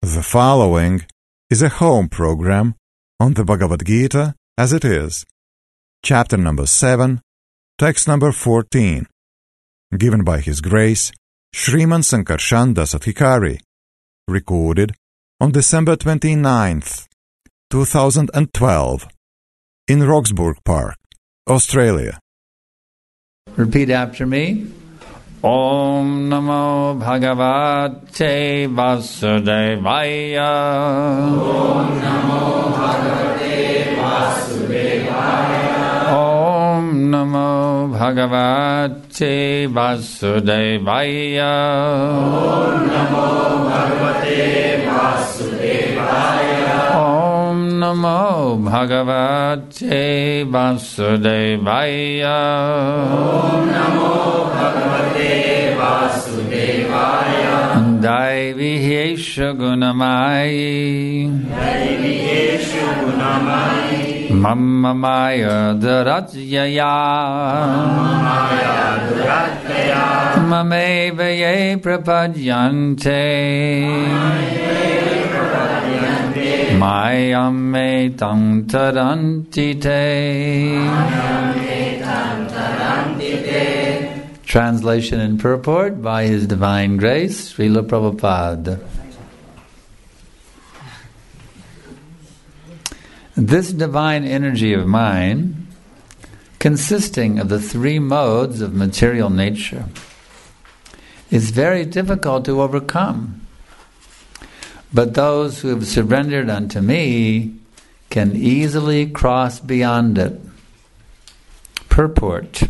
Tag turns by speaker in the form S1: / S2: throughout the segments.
S1: The following is a home program on the Bhagavad Gita as it is, chapter number 7, text number 14, given by His Grace Sriman Sankarshan Dasadhikari, recorded on December 29th, 2012, in Roxburgh Park, Australia.
S2: Repeat after me. Om Namo Bhagavate Vasudevaya.
S3: Om Namo Bhagavate Vasudevaya.
S2: Om Namo Bhagavate Vasudevaya.
S3: Om Namo Bhagavate Vasudevaya.
S2: Om Namo Bhagavate Vasudevaya.
S3: Om Namo Bhagavate Vasudevaya.
S2: Daivihesha Gunamayi.
S3: Daivihesha Gunamayi.
S2: Mamma Maya Dharatyaya.
S3: Maya Dharatyaya.
S2: Mameva ye prapadyante. Mayam me tam taranti te. Translation and purport by His Divine Grace, Srila Prabhupada. This divine energy of mine, consisting of the three modes of material nature, is very difficult to overcome. But those who have surrendered unto me can easily cross beyond it. Purport.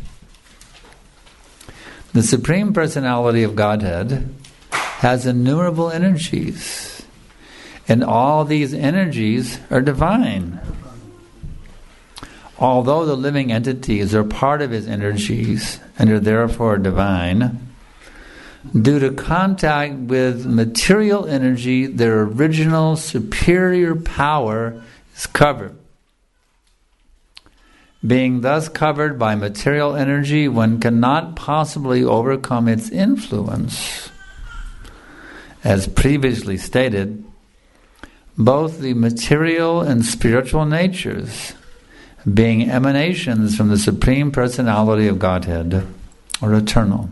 S2: The Supreme Personality of Godhead has innumerable energies, and all these energies are divine. Although the living entities are part of His energies and are therefore divine, due to contact with material energy, their original superior power is covered. Being thus covered by material energy, one cannot possibly overcome its influence. As previously stated, both the material and spiritual natures, being emanations from the Supreme Personality of Godhead, are eternal.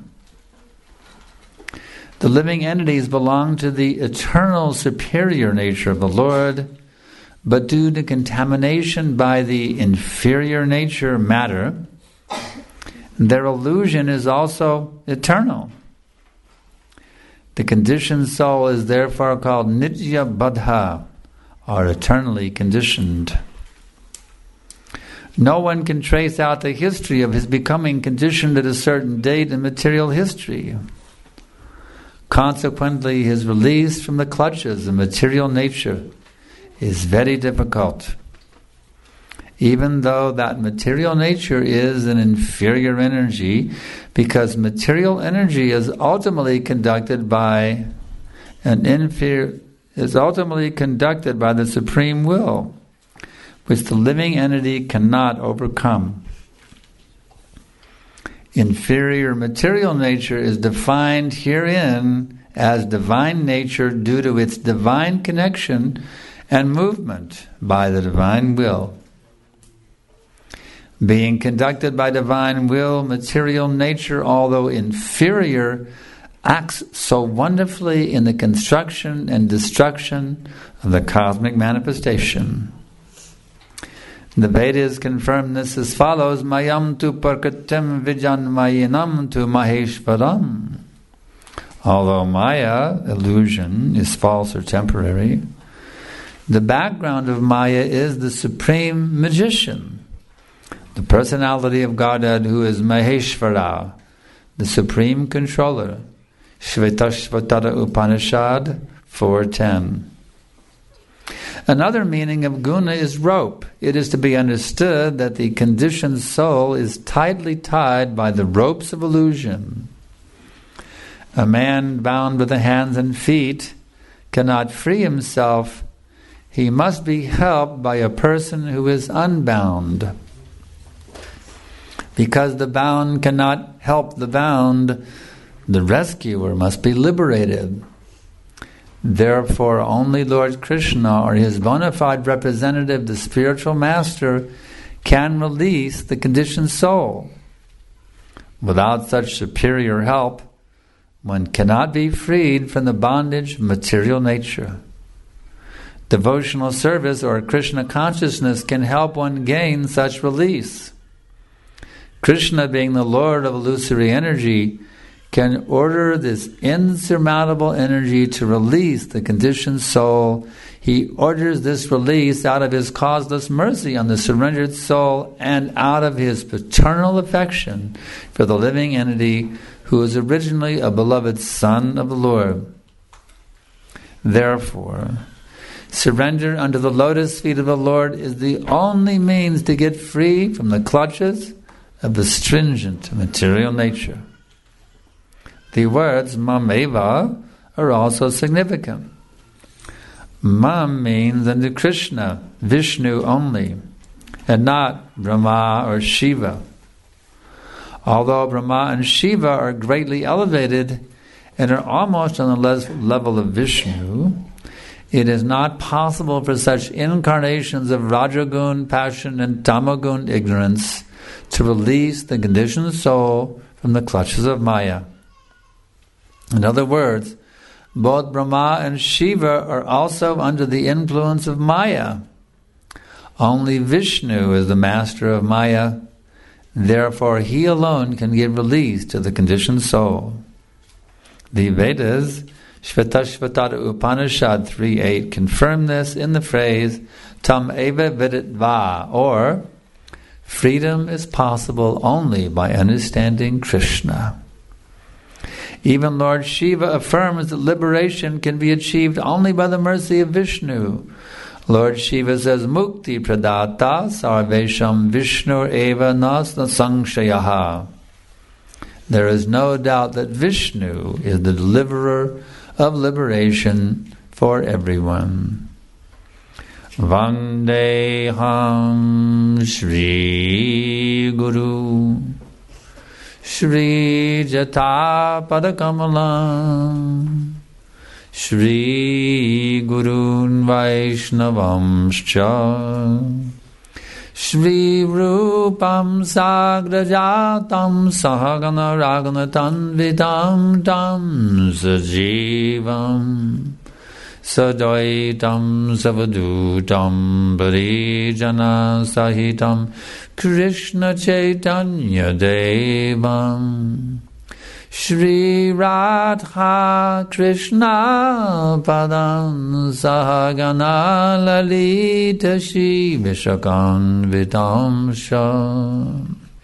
S2: The living entities belong to the eternal superior nature of the Lord, but due to contamination by the inferior nature matter, their illusion is also eternal. The conditioned soul is therefore called Nitya Baddha, or eternally conditioned. No one can trace out the history of his becoming conditioned at a certain date in material history. Consequently, his release from the clutches of material nature is very difficult, even though that material nature is an inferior energy, because material energy is ultimately conducted by the supreme will, which the living entity cannot overcome. Inferior material nature is defined herein as divine nature due to its divine connection and movement by the divine will. Being conducted by divine will, material nature, although inferior, acts so wonderfully in the construction and destruction of the cosmic manifestation. The Vedas confirm this as follows: Mayam tu parkatim vijanmayinam tu maheshvaram. Although Maya, illusion, is false or temporary, the background of Maya is the supreme magician, the personality of Godhead, who is Maheshvara, the supreme controller. Shvetashvatara Upanishad 4:10. Another meaning of guna is rope. It is to be understood that the conditioned soul is tightly tied by the ropes of illusion. A man bound with the hands and feet cannot free himself. He must be helped by a person who is unbound. Because the bound cannot help the bound, the rescuer must be liberated. Therefore, only Lord Krishna or his bona fide representative, the spiritual master, can release the conditioned soul. Without such superior help, one cannot be freed from the bondage of material nature. Devotional service or Krishna consciousness can help one gain such release. Krishna, being the Lord of illusory energy, can order this insurmountable energy to release the conditioned soul. He orders this release out of his causeless mercy on the surrendered soul and out of his paternal affection for the living entity who is originally a beloved son of the Lord. Therefore, surrender unto the lotus feet of the Lord is the only means to get free from the clutches of the stringent material nature. The words Mameva are also significant. Mam means unto Krishna, Vishnu only, and not Brahma or Shiva. Although Brahma and Shiva are greatly elevated and are almost on the level of Vishnu, it is not possible for such incarnations of Rajagun passion and Tamagun ignorance to release the conditioned soul from the clutches of Maya. In other words, both Brahma and Shiva are also under the influence of Maya. Only Vishnu is the master of Maya. Therefore, he alone can give release to the conditioned soul. The Vedas, Shvetashvatara Upanishad 3.8, confirm this in the phrase Tam eva viditva, or freedom is possible only by understanding Krishna. Even Lord Shiva affirms that liberation can be achieved only by the mercy of Vishnu. Lord Shiva says, Mukti pradata sarvesham Vishnu eva nas sangshayaha. There is no doubt that Vishnu is the deliverer of liberation for everyone. Vandeham Shri Guru Shri Jata Padakamalam Shri Gurun Vaishnavamscha Shri Rupam Sagrajatam Sahagana Ragana Tanvitam Tam Sajivam Sadaitam Savadutam Parijana Sahitam Krishna Chaitanya Devam Shri Radha Krishna Padam Sahagana Lalita Shri Vishakan Vitamsha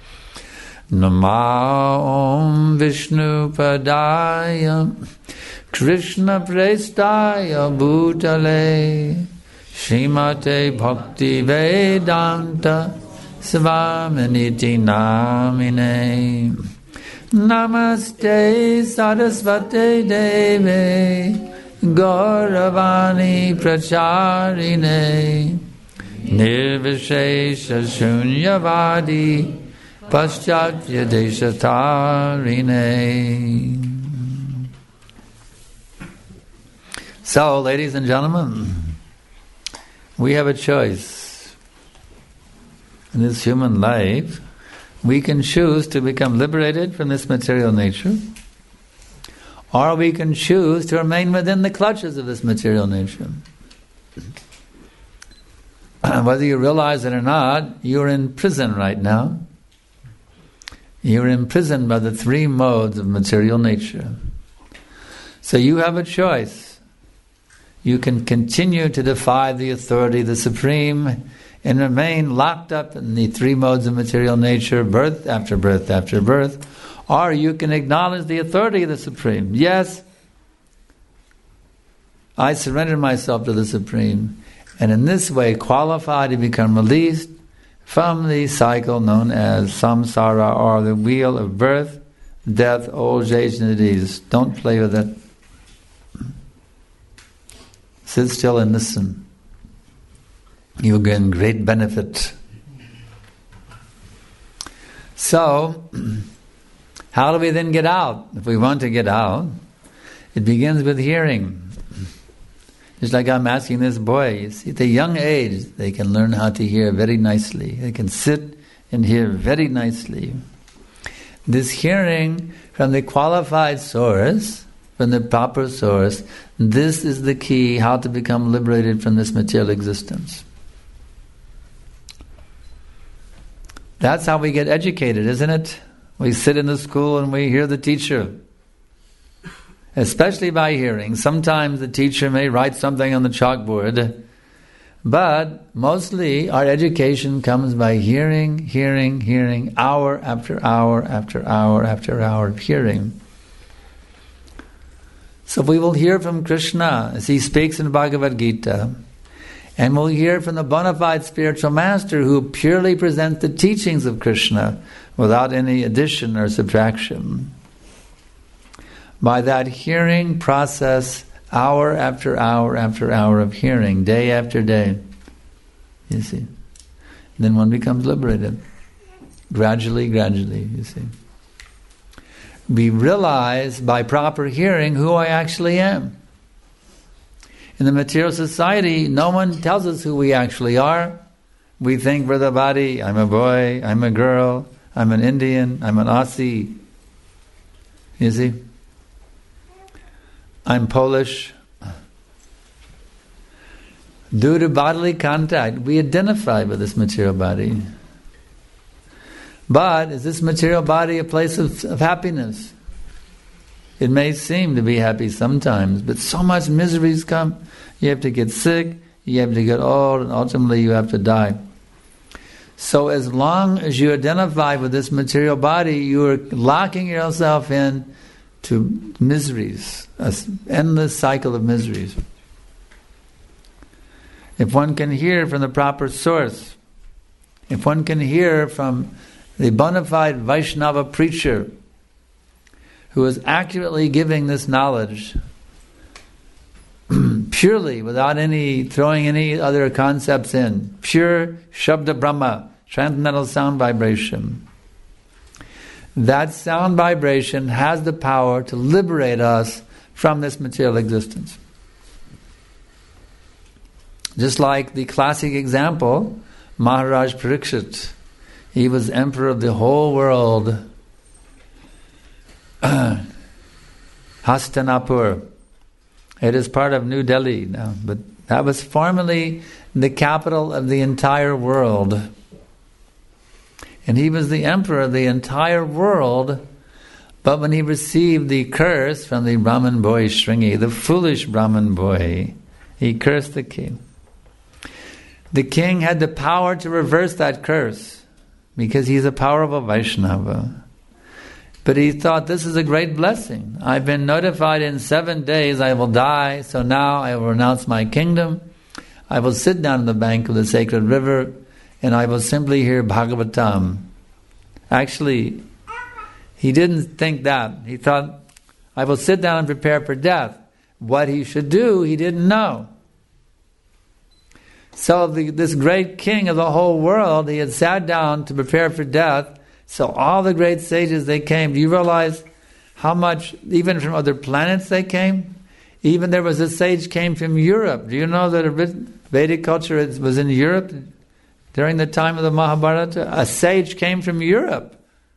S2: Nama Om Vishnu Padaya Krishna Prestaya Bhutale Srimate Bhakti Vedanta Svaminiti Namine Namaste Sarasvate Deve Gauravani Pracharine Nirvishesha Shunyavadi Paschatya Deshatarine. So, ladies and gentlemen, we have a choice. In this human life, we can choose to become liberated from this material nature, or we can choose to remain within the clutches of this material nature. Whether you realize it or not, you're in prison right now. You're imprisoned by the three modes of material nature. So you have a choice. You can continue to defy the authority of the Supreme and remain locked up in the three modes of material nature, birth after birth after birth, or you can acknowledge the authority of the Supreme. Yes, I surrender myself to the Supreme, and in this way qualify to become released from the cycle known as samsara, or the wheel of birth, death, old age, and disease. Don't play with it. Sit still and listen. You'll gain great benefit. So, how do we then get out? If we want to get out, it begins with hearing. Just like I'm asking this boy, you see, at a young age, they can learn how to hear very nicely. They can sit and hear very nicely. This hearing from the qualified source, from the proper source, this is the key how to become liberated from this material existence. That's how we get educated, isn't it? We sit in the school and we hear the teacher. Especially by hearing. Sometimes the teacher may write something on the chalkboard, but mostly our education comes by hearing, hour after hour after hour after hour of hearing. So we will hear from Krishna as he speaks in Bhagavad Gita, and we'll hear from the bona fide spiritual master who purely presents the teachings of Krishna without any addition or subtraction. By that hearing process, hour after hour after hour of hearing, day after day, you see, then one becomes liberated. Gradually, you see. We realize by proper hearing who I actually am. In the material society, no one tells us who we actually are. We think we're the body. I'm a boy, I'm a girl, I'm an Indian, I'm an Aussie. You see? I'm Polish. Due to bodily contact, we identify with this material body. But is this material body a place of happiness? It may seem to be happy sometimes, but so much miseries come. You have to get sick, you have to get old, and ultimately you have to die. So as long as you identify with this material body, you are locking yourself in to miseries, an endless cycle of miseries. If one can hear from the proper source, if one can hear from the bona fide Vaishnava preacher who is accurately giving this knowledge, purely, without throwing any other concepts in, pure Shabda Brahma, transcendental sound vibration, that sound vibration has the power to liberate us from this material existence. Just like the classic example, Maharaj Parikshit. He was emperor of the whole world. Hastinapur. It is part of New Delhi now, but that was formerly the capital of the entire world. And he was the emperor of the entire world, but when he received the curse from the Brahmin boy Shringi, the foolish Brahmin boy, he cursed the king. The king had the power to reverse that curse, because he's a powerful Vaishnava. But he thought, this is a great blessing. I've been notified in 7 days I will die, so now I will renounce my kingdom. I will sit down on the bank of the sacred river, and I will simply hear Bhagavatam. Actually, he didn't think that. He thought, I will sit down and prepare for death. What he should do, he didn't know. So this great king of the whole world, he had sat down to prepare for death. So all the great sages, they came. Do you realize how much, even from other planets they came? Even there was a sage came from Europe. Do you know that Vedic culture was in Europe during the time of the Mahabharata? A sage came from Europe.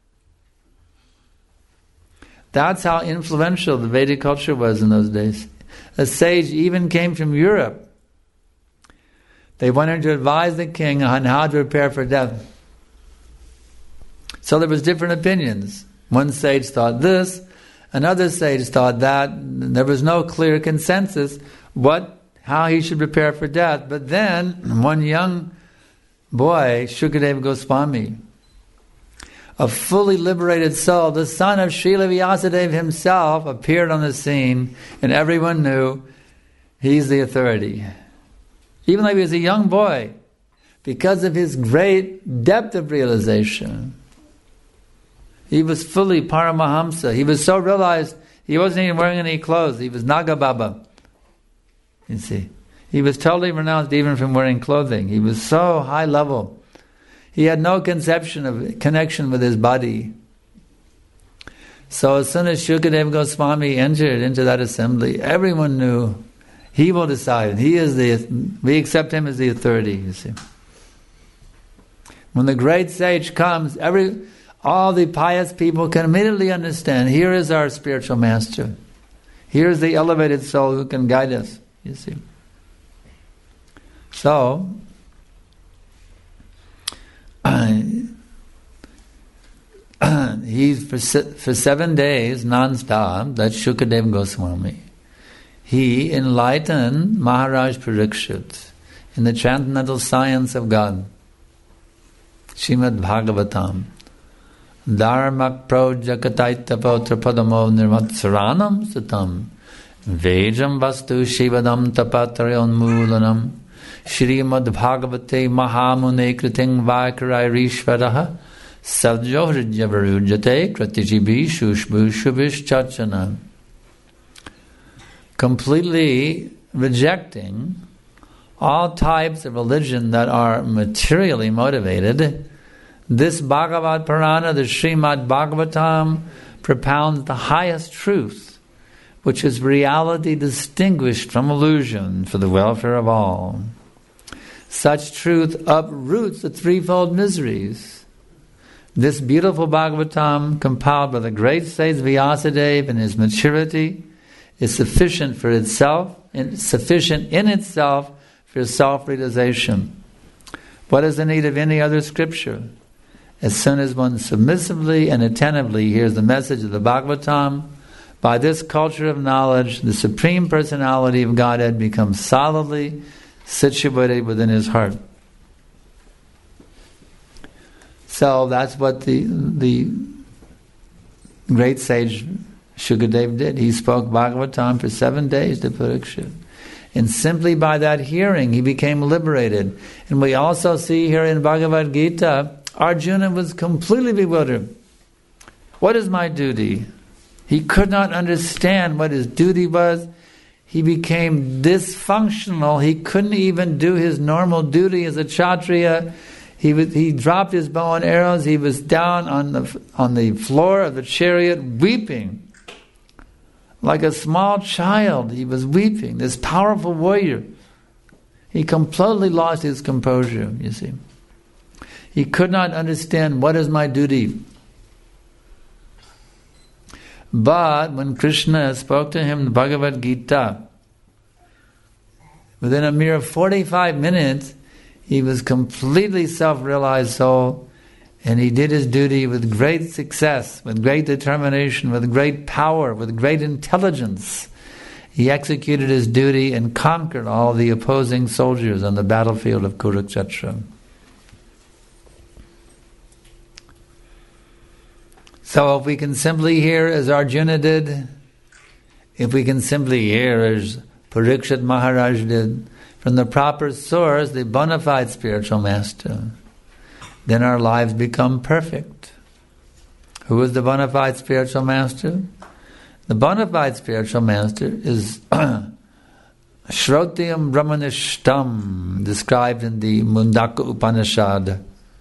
S2: That's how influential the Vedic culture was in those days. A sage even came from Europe. They wanted to advise the king on how to prepare for death. So there was different opinions. One sage thought this, another sage thought that. There was no clear consensus how he should prepare for death. But then one young boy, Shukadeva Goswami, a fully liberated soul, the son of Srila Vyasadeva himself, appeared on the scene, and everyone knew he's the authority. Even though he was a young boy, because of his great depth of realization, he was fully Paramahamsa. He was so realized, he wasn't even wearing any clothes. He was Naga Baba. You see, he was totally renounced even from wearing clothing. He was so high level. He had no conception of connection with his body. So as soon as Shukadeva Goswami entered into that assembly, everyone knew He will decide. We accept him as the authority, you see. When the great sage comes, all the pious people can immediately understand, here is our spiritual master. Here is the elevated soul who can guide us, you see. So, he's for 7 days non-stop, that's Shukadeva Goswami. He enlightened Maharaj Parikshit in the transcendental science of God. Srimad Bhagavatam. Dharmak projakataitapo tripadamo nirmatsaranam satam Vejam vastu shivadam tapatrayon mulanam Srimad Bhagavate Mahamune kriting vakarayirishvaraha Sadjohrijyavarujate kratijibi shushbu shubish chachana. Completely rejecting all types of religion that are materially motivated, this Bhagavad Purana, the Srimad Bhagavatam, propounds the highest truth, which is reality distinguished from illusion for the welfare of all. Such truth uproots the threefold miseries. This beautiful Bhagavatam, compiled by the great sage Vyasadeva in his maturity, is sufficient for itself, and sufficient in itself for self-realization. What is the need of any other scripture? As soon as one submissively and attentively hears the message of the Bhagavatam, by this culture of knowledge, the Supreme Personality of Godhead becomes solidly situated within his heart. So that's what the great sage Shukadeva did. He spoke Bhagavatam for 7 days to Parikshit. And simply by that hearing, he became liberated. And we also see here in Bhagavad Gita, Arjuna was completely bewildered. What is my duty? He could not understand what his duty was. He became dysfunctional. He couldn't even do his normal duty as a Kshatriya. He dropped his bow and arrows. He was down on the floor of the chariot weeping. Like a small child, he was weeping. This powerful warrior. He completely lost his composure, you see. He could not understand, what is my duty? But when Krishna spoke to him the Bhagavad Gita, within a mere 45 minutes, he was completely self-realized soul, and he did his duty with great success, with great determination, with great power, with great intelligence. He executed his duty and conquered all the opposing soldiers on the battlefield of Kurukshetra. So if we can simply hear as Arjuna did, if we can simply hear as Parikshit Maharaj did, from the proper source, the bona fide spiritual master, then our lives become perfect. Who is the bona fide spiritual master? The bona fide spiritual master is Shrotyam Brahmanishtam, described in the Mundaka Upanishad.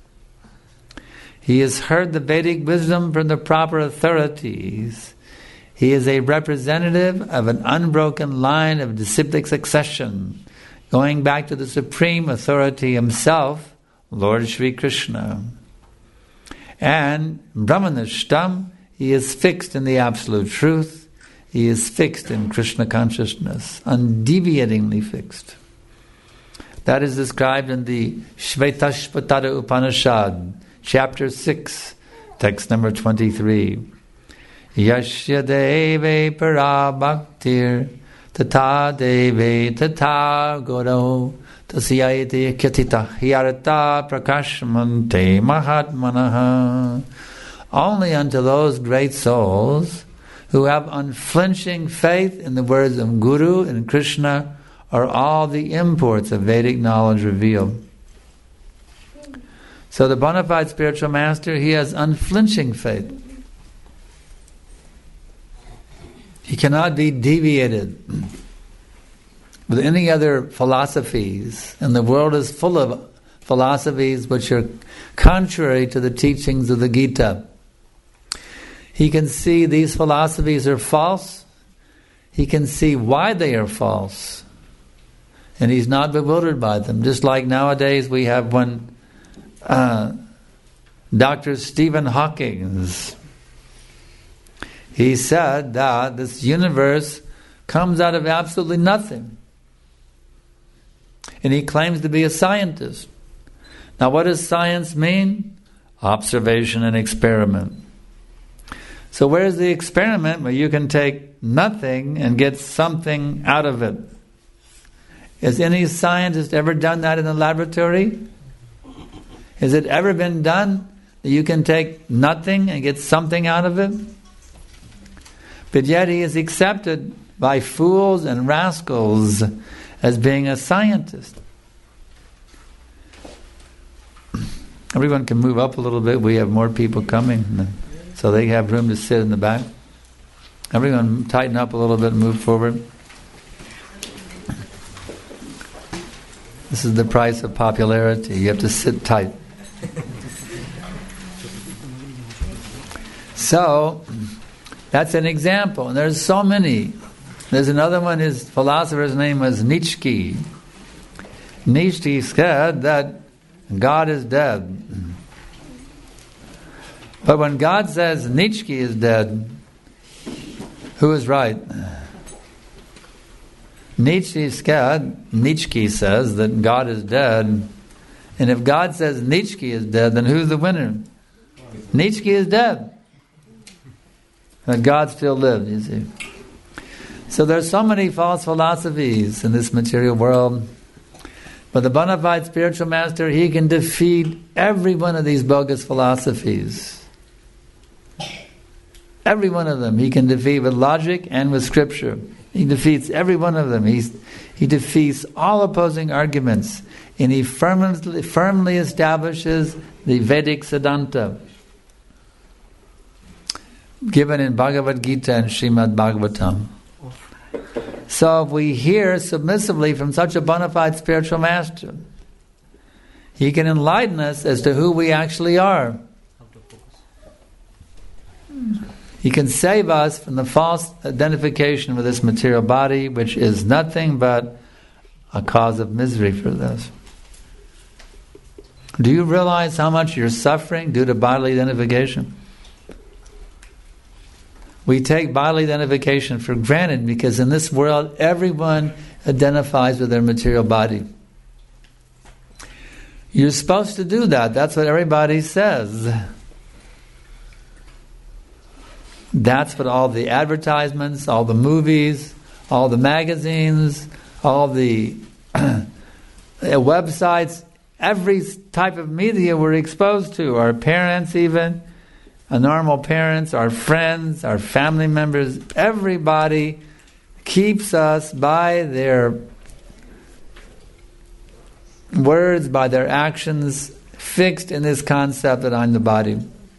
S2: He has heard the Vedic wisdom from the proper authorities. He is a representative of an unbroken line of disciplic succession, going back to the supreme authority himself, Lord Shri Krishna. And Brahmanishtam, he is fixed in the absolute truth. He is fixed in Krishna consciousness, undeviatingly fixed. That is described in the Shvetashvatara Upanishad, Chapter 6, text number 23. Yashya deve para bhaktir tata deve tata goro tasyayate kyatita hyarata prakashmante mahatmanaha. Only unto those great souls who have unflinching faith in the words of Guru and Krishna are all the imports of Vedic knowledge revealed. So the bona fide spiritual master, he has unflinching faith. He cannot be deviated with any other philosophies. And the world is full of philosophies which are contrary to the teachings of the Gita. He can see these philosophies are false. He can see why they are false. And he's not bewildered by them. Just like nowadays we have one Dr. Stephen Hawking. He said that this universe comes out of absolutely nothing. And he claims to be a scientist. Now what does science mean? Observation and experiment. So where's the experiment where you can take nothing and get something out of it? Has any scientist ever done that in the laboratory? Has it ever been done that you can take nothing and get something out of it? But yet he is accepted by fools and rascals as being a scientist. Everyone can move up a little bit. We have more people coming, so they have room to sit in the back. Everyone tighten up a little bit and move forward. This is the price of popularity. You have to sit tight. So, that's an example. And there's so many. There's another one, his philosopher's name was Nietzsche. Nietzsche said that God is dead. But when God says Nietzsche is dead, who is right? Nietzsche says that God is dead. And if God says Nietzsche is dead, then who's the winner? Nietzsche is dead. But God still lives, you see. So there's so many false philosophies in this material world. But the bona fide spiritual master, he can defeat every one of these bogus philosophies. Every one of them he can defeat with logic and with scripture. He defeats every one of them. He defeats all opposing arguments. And he firmly establishes the Vedic Siddhanta given in Bhagavad Gita and Srimad Bhagavatam. So if we hear submissively from such a bona fide spiritual master, he can enlighten us as to who we actually are. He can save us from the false identification with this material body, which is nothing but a cause of misery for us. Do you realize how much you're suffering due to bodily identification? We take bodily identification for granted because in this world everyone identifies with their material body. You're supposed to do that. That's what everybody says. That's what all the advertisements, all the movies, all the magazines, all the websites, every type of media we're exposed to, our parents even, our normal parents, our friends, our family members, everybody keeps us by their words, by their actions, fixed in this concept that I'm the body.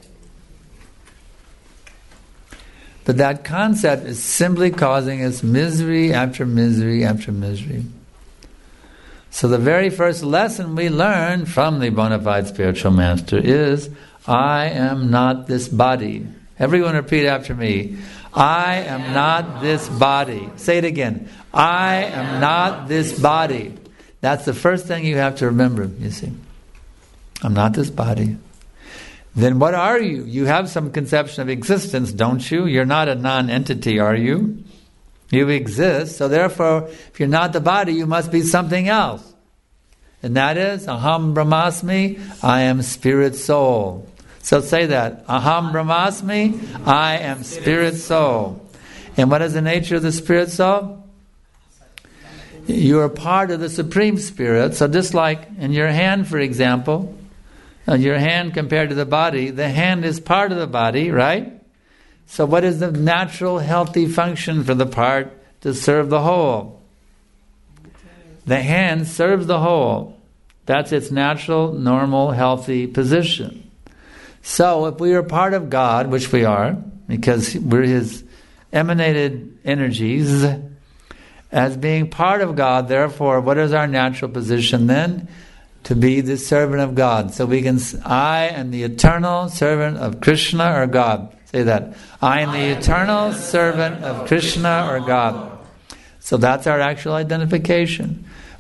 S2: But that concept is simply causing us misery after misery after misery. So the very first lesson we learn from the bona fide spiritual master is, I am not this body. Everyone repeat after me. I am not this body. Say it again. I am not this body. That's the first thing you have to remember, you see. I'm not this body. Then what are you? You have some conception of existence, don't you? You're not a non-entity, are you? You exist, so therefore, if you're not the body, you must be something else. And that is, Aham Brahmasmi, I am spirit soul. So say that, Aham Brahmasmi, I am spirit soul. And what is the nature of the spirit soul? You are part of the Supreme Spirit. So just like in your hand, for example, your hand compared to the body, the hand is part of the body, right? So what is the natural healthy function for the part to serve the whole? The hand serves the whole. That's its natural, normal, healthy position. So if we are part of God, which we are, because we're His emanated energies, as being part of God, therefore, what is our natural position then? To be the servant of God. So we can, I am the eternal servant of Krishna or God. Say that. I am the eternal servant of Krishna or God. So that's our actual identification.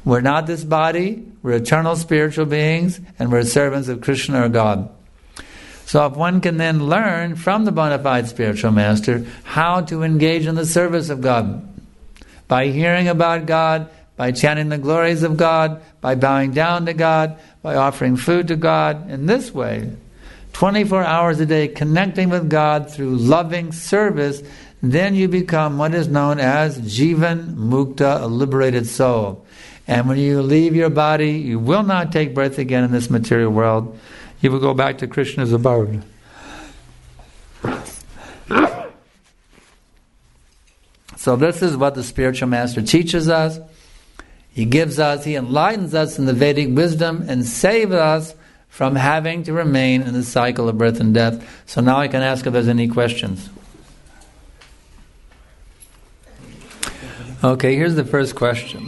S2: We're not this body, we're eternal spiritual beings, and we're servants of Krishna or God. So if one can then learn from the bona fide spiritual master how to engage in the service of God, by hearing about God, by chanting the glories of God, by bowing down to God, by offering food to God, in this way, 24 hours a day connecting with God through loving service, then you become what is known as Jivan Mukta, a liberated soul. And when you leave your body, you will not take birth again in this material world. You will go back to Krishna's abode. So this is what the spiritual master teaches us. He enlightens us in the Vedic wisdom and saves us from having to remain in the cycle of birth and death. So now I can ask if there's any questions. Okay, here's the first question.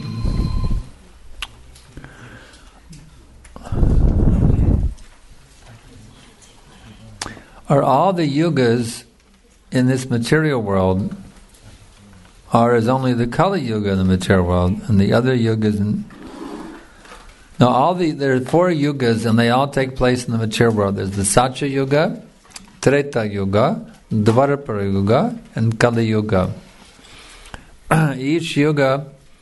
S2: Are all the yugas in this material world, or is only the Kali Yuga in the material world, and the other yugas in... No, there are 4 yugas, and they all take place in the material world. There's the Satya Yuga, Treta Yuga, Dvarapara Yuga, and Kali Yuga. Each yuga,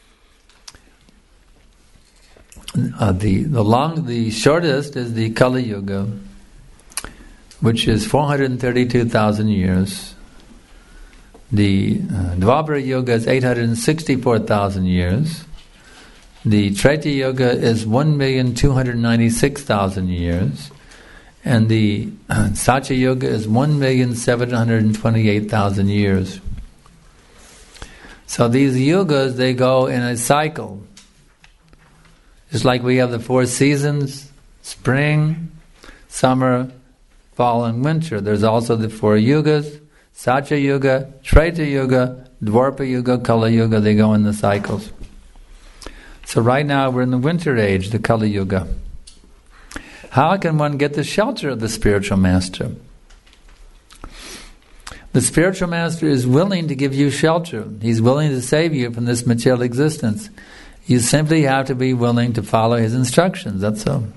S2: the shortest is the Kali Yuga, which is 432,000 years. The Dvapara Yuga is 864,000 years. The Treta Yuga is 1,296,000 years. And the Satya Yuga is 1,728,000 years. So these yugas, they go in a cycle. Just like we have the 4 seasons, spring, summer, fall and winter. There's also the 4 yugas, Satya Yuga, Treta Yuga, Dvapara Yuga, Kali Yuga, they go in the cycles. So right now we're in the winter age, the Kali Yuga. How can one get the shelter of the spiritual master? The spiritual master is willing to give you shelter. He's willing to save you from this material existence. You simply have to be willing to follow his instructions, that's all.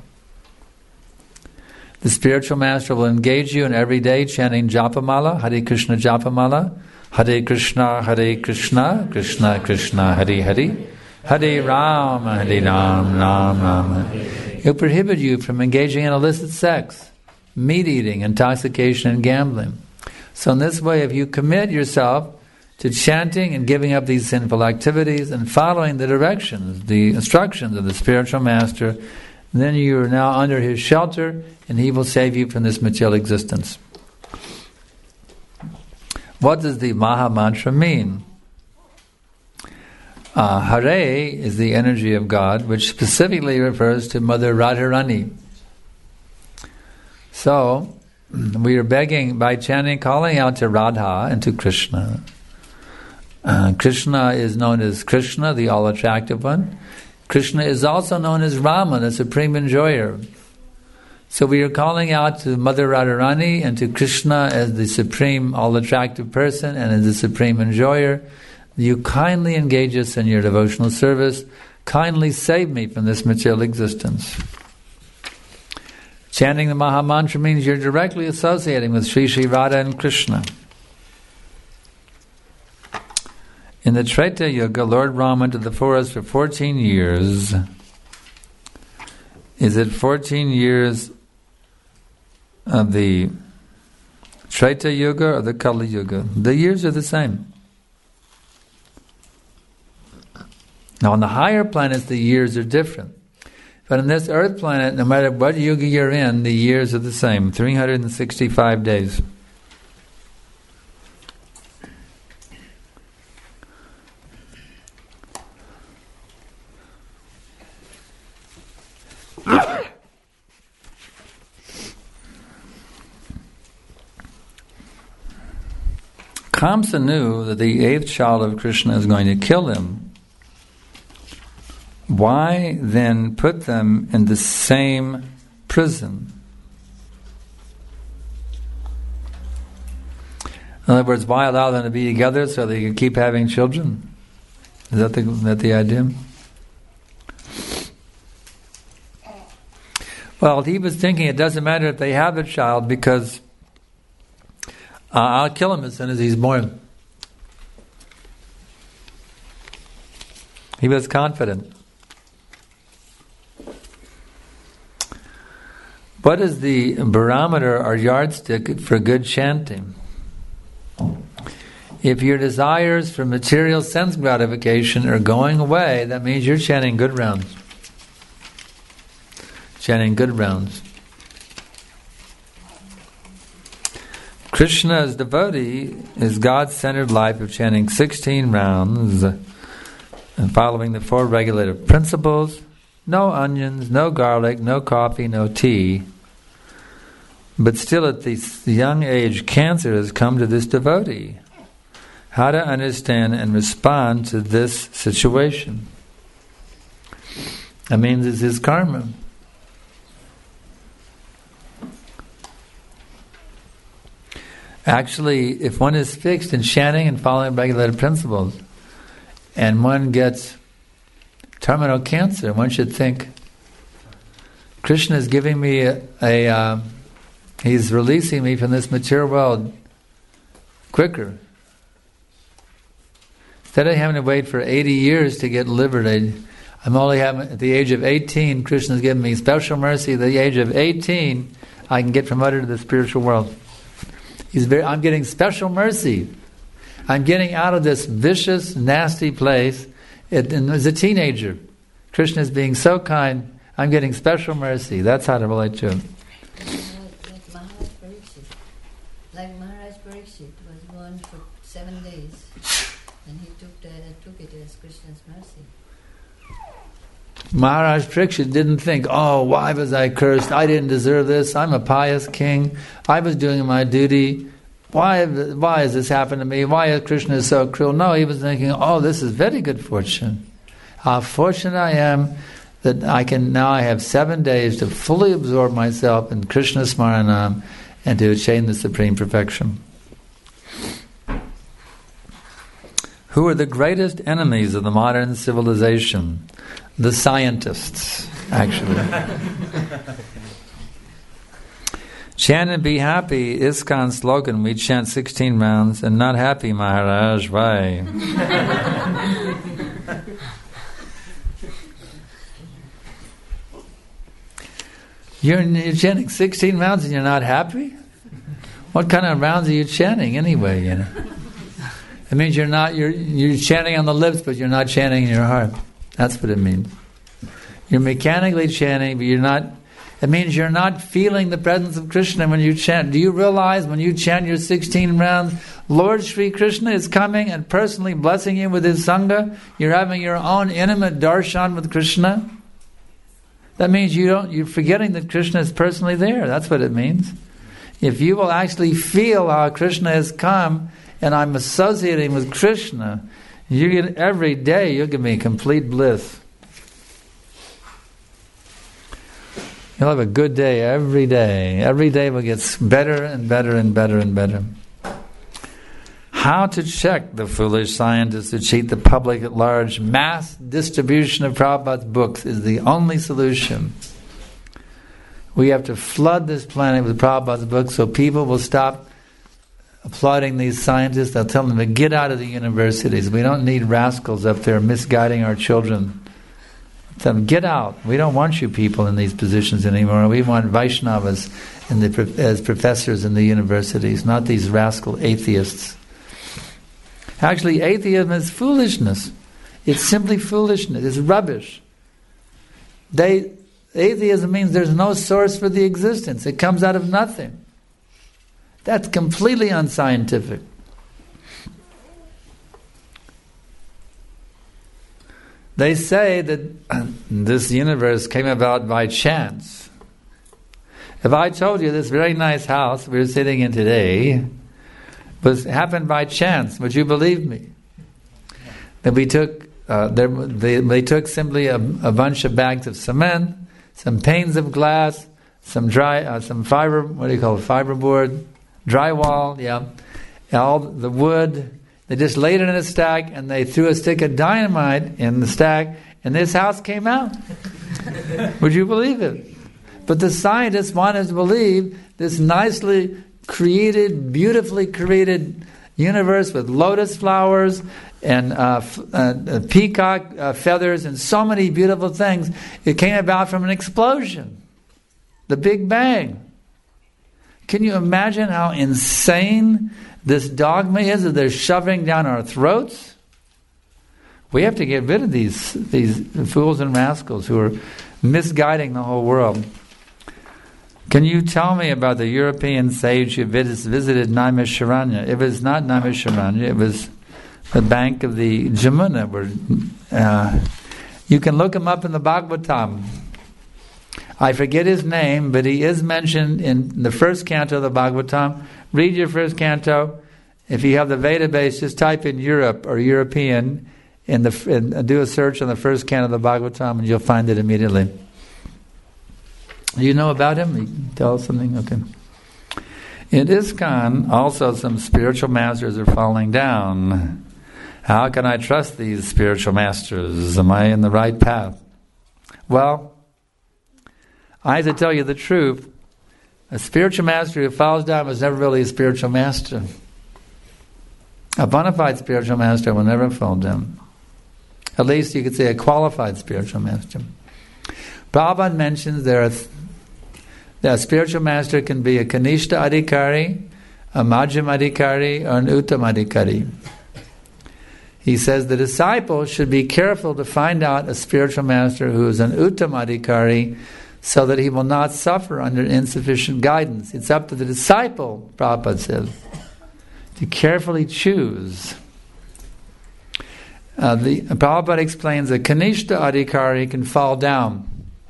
S2: The spiritual master will engage you in every day chanting Japamala, Hare Krishna Japamala, Hare Krishna, Krishna Krishna, Hare Hare, Hare Rama, Ram Rama. He'll prohibit you from engaging in illicit sex, meat eating, intoxication, and gambling. So in this way, if you commit yourself to chanting and giving up these sinful activities and following the directions, the instructions of the spiritual master, then you are now under his shelter and he will save you from this material existence. What does the Maha Mantra mean? Hare is the energy of God, which specifically refers to Mother Radharani. So, we are begging, by chanting, calling out to Radha and to Krishna. Krishna is known as Krishna, the all-attractive one. Krishna is also known as Rama, the supreme enjoyer. So we are calling out to Mother Radharani and to Krishna as the supreme all-attractive person and as the supreme enjoyer. You kindly engage us in your devotional service. Kindly save me from this material existence. Chanting the Maha Mantra means you're directly associating with Sri Sri Radha and Krishna. In the Treta Yuga, Lord Rama went to the forest for 14 years. Is it 14 years of the Treta Yuga or the Kali Yuga? The years are the same. Now on the higher planets, the years are different. But in this earth planet, no matter what yuga you're in, the years are the same, 365 days. Kamsa knew that the 8th child of Krishna is going to kill him. Why then put them in the same prison? In other words, why allow them to be together so they can keep having children? Is that the idea? Well, he was thinking it doesn't matter if they have a child because I'll kill him as soon as he's born. He was confident. What is the barometer or yardstick for good chanting? If your desires for material sense gratification are going away, that means you're chanting good rounds. Chanting good rounds. Krishna's devotee is God-centered life of chanting 16 rounds and following the 4 regulative principles. No onions, no garlic, no coffee, no tea. But still at this young age, cancer has come to this devotee. How to understand and respond to this situation? That means it's his karma. Actually, if one is fixed in chanting and following regulated principles, and one gets terminal cancer, one should think, Krishna is giving me he's releasing me from this material world quicker. Instead of having to wait for 80 years to get liberated, I'm only having, at the age of 18, Krishna's given me special mercy. At the age of 18, I can get promoted to the spiritual world. I'm getting special mercy. I'm getting out of this vicious, nasty place. And as a teenager, Krishna is being so kind. I'm getting special mercy. That's how to relate to him.
S4: Like Maharaj Parikshit was born for 7 days, and he took it as Krishna's mercy.
S2: Maharaj Parikshit didn't think, oh, why was I cursed? I didn't deserve this. I'm a pious king. I was doing my duty. Why has this happened to me? Why is Krishna so cruel? No, he was thinking, oh, this is very good fortune. How fortunate I am that I have 7 days to fully absorb myself in Krishna Smaranam and to attain the supreme perfection. Who are the greatest enemies of the modern civilization? The scientists, actually. Chant and be happy, ISKCON slogan, we chant 16 rounds, and not happy, Maharaj, why? You're chanting 16 rounds and you're not happy? What kind of rounds are you chanting anyway, you know? It means you're chanting on the lips, but you're not chanting in your heart. That's what it means. You're mechanically chanting, but you're not. It means you're not feeling the presence of Krishna when you chant. Do you realize when you chant your 16 rounds, Lord Sri Krishna is coming and personally blessing you with his Sangha? You're having your own intimate darshan with Krishna? That means you're forgetting that Krishna is personally there. That's what it means. If you will actually feel how Krishna has come and I'm associating with Krishna, you get every day you'll give me complete bliss. You'll have a good day every day. Every day will get better and better and better and better. How to check the foolish scientists who cheat the public at large? Mass distribution of Prabhupada's books is the only solution. We have to flood this planet with Prabhupada's books so people will stop applauding these scientists. They'll tell them to get out of the universities. We don't need rascals up there misguiding our children. Tell them, get out. We don't want you people in these positions anymore. We want Vaishnavas as professors in the universities, not these rascal atheists. Actually, atheism is foolishness. It's simply foolishness. It's rubbish. Atheism means there's no source for the existence. It comes out of nothing. That's completely unscientific. They say that this universe came about by chance. If I told you this very nice house we're sitting in today happened by chance, would you believe me? That we took they took simply a bunch of bags of cement, some panes of glass, some fiberboard, drywall, all the wood. They just laid it in a stack and they threw a stick of dynamite in the stack and this house came out. Would you believe it? But the scientists wanted to believe this nicely created, beautifully created universe with lotus flowers and peacock feathers and so many beautiful things. It came about from an explosion, the Big Bang. Can you imagine how insane this dogma is that they're shoving down our throats? We have to get rid of these fools and rascals who are misguiding the whole world. Can you tell me about the European sage who visited Naimisharanya? It was not Naimisharanya, it was the bank of the Jamuna. Where, you can look him up in the Bhagavatam. I forget his name, but he is mentioned in the first canto of the Bhagavatam. Read your first canto. If you have the Veda base, just type in Europe or European and do a search on the first canto of the Bhagavatam and you'll find it immediately. Do you know about him? You can tell us something? Okay. In ISKCON, also some spiritual masters are falling down. How can I trust these spiritual masters? Am I in the right path? Well, I have to tell you the truth. A spiritual master who falls down was never really a spiritual master. A bona fide spiritual master will never fall down. At least you could say a qualified spiritual master. Prabhupada mentions that a spiritual master can be a Kanishta Adhikari, a Majjhim Adhikari, or an Uttam Adhikari. He says the disciple should be careful to find out a spiritual master who is an Uttam Adhikari so that he will not suffer under insufficient guidance. It's up to the disciple, Prabhupada says, to carefully choose. Prabhupada explains a Kanishta Adhikari can fall down.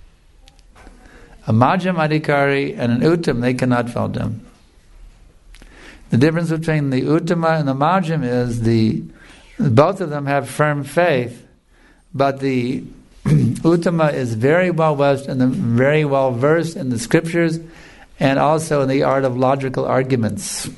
S2: A Majjhim Adhikari and an Uttam, they cannot fall down. The difference between the Uttama and the Majjhim is both of them have firm faith, but the Uttama is very well versed and very well versed in the scriptures and also in the art of logical arguments.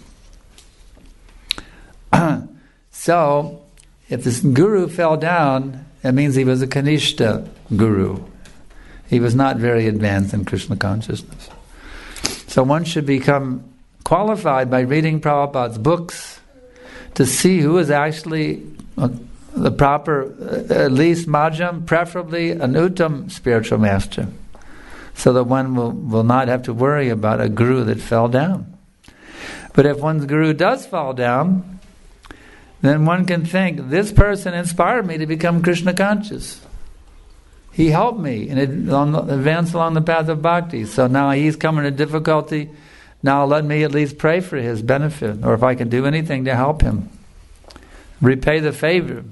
S2: So, if this guru fell down, it means he was a Kanishta guru. He was not very advanced in Krishna consciousness. So one should become qualified by reading Prabhupada's books to see who is actually the proper, at least Majjhim, preferably an Uttam spiritual master, so that one will not have to worry about a guru that fell down. But if one's guru does fall down, then one can think, this person inspired me to become Krishna conscious. He helped me in advance along the path of bhakti. So now he's coming to difficulty. Now let me at least pray for his benefit, or if I can do anything to help him. Repay the favor.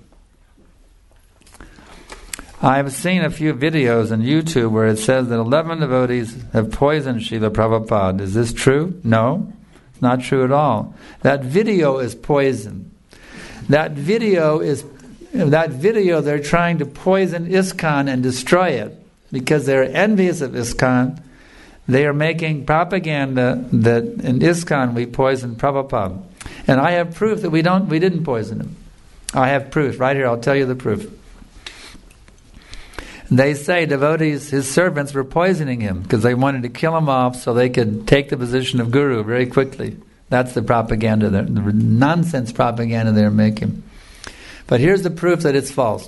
S2: I've seen a few videos on YouTube where it says that 11 devotees have poisoned Srila Prabhupada. Is this true? No, it's not true at all. That video is poison. That video, they're trying to poison ISKCON and destroy it because they're envious of ISKCON. They are making propaganda that in ISKCON we poisoned Prabhupada. And I have proof that we didn't poison him. I have proof right here. I'll tell you the proof. They say devotees, his servants, were poisoning him because they wanted to kill him off so they could take the position of guru very quickly. That's the propaganda, the nonsense propaganda they're making. But here's the proof that it's false.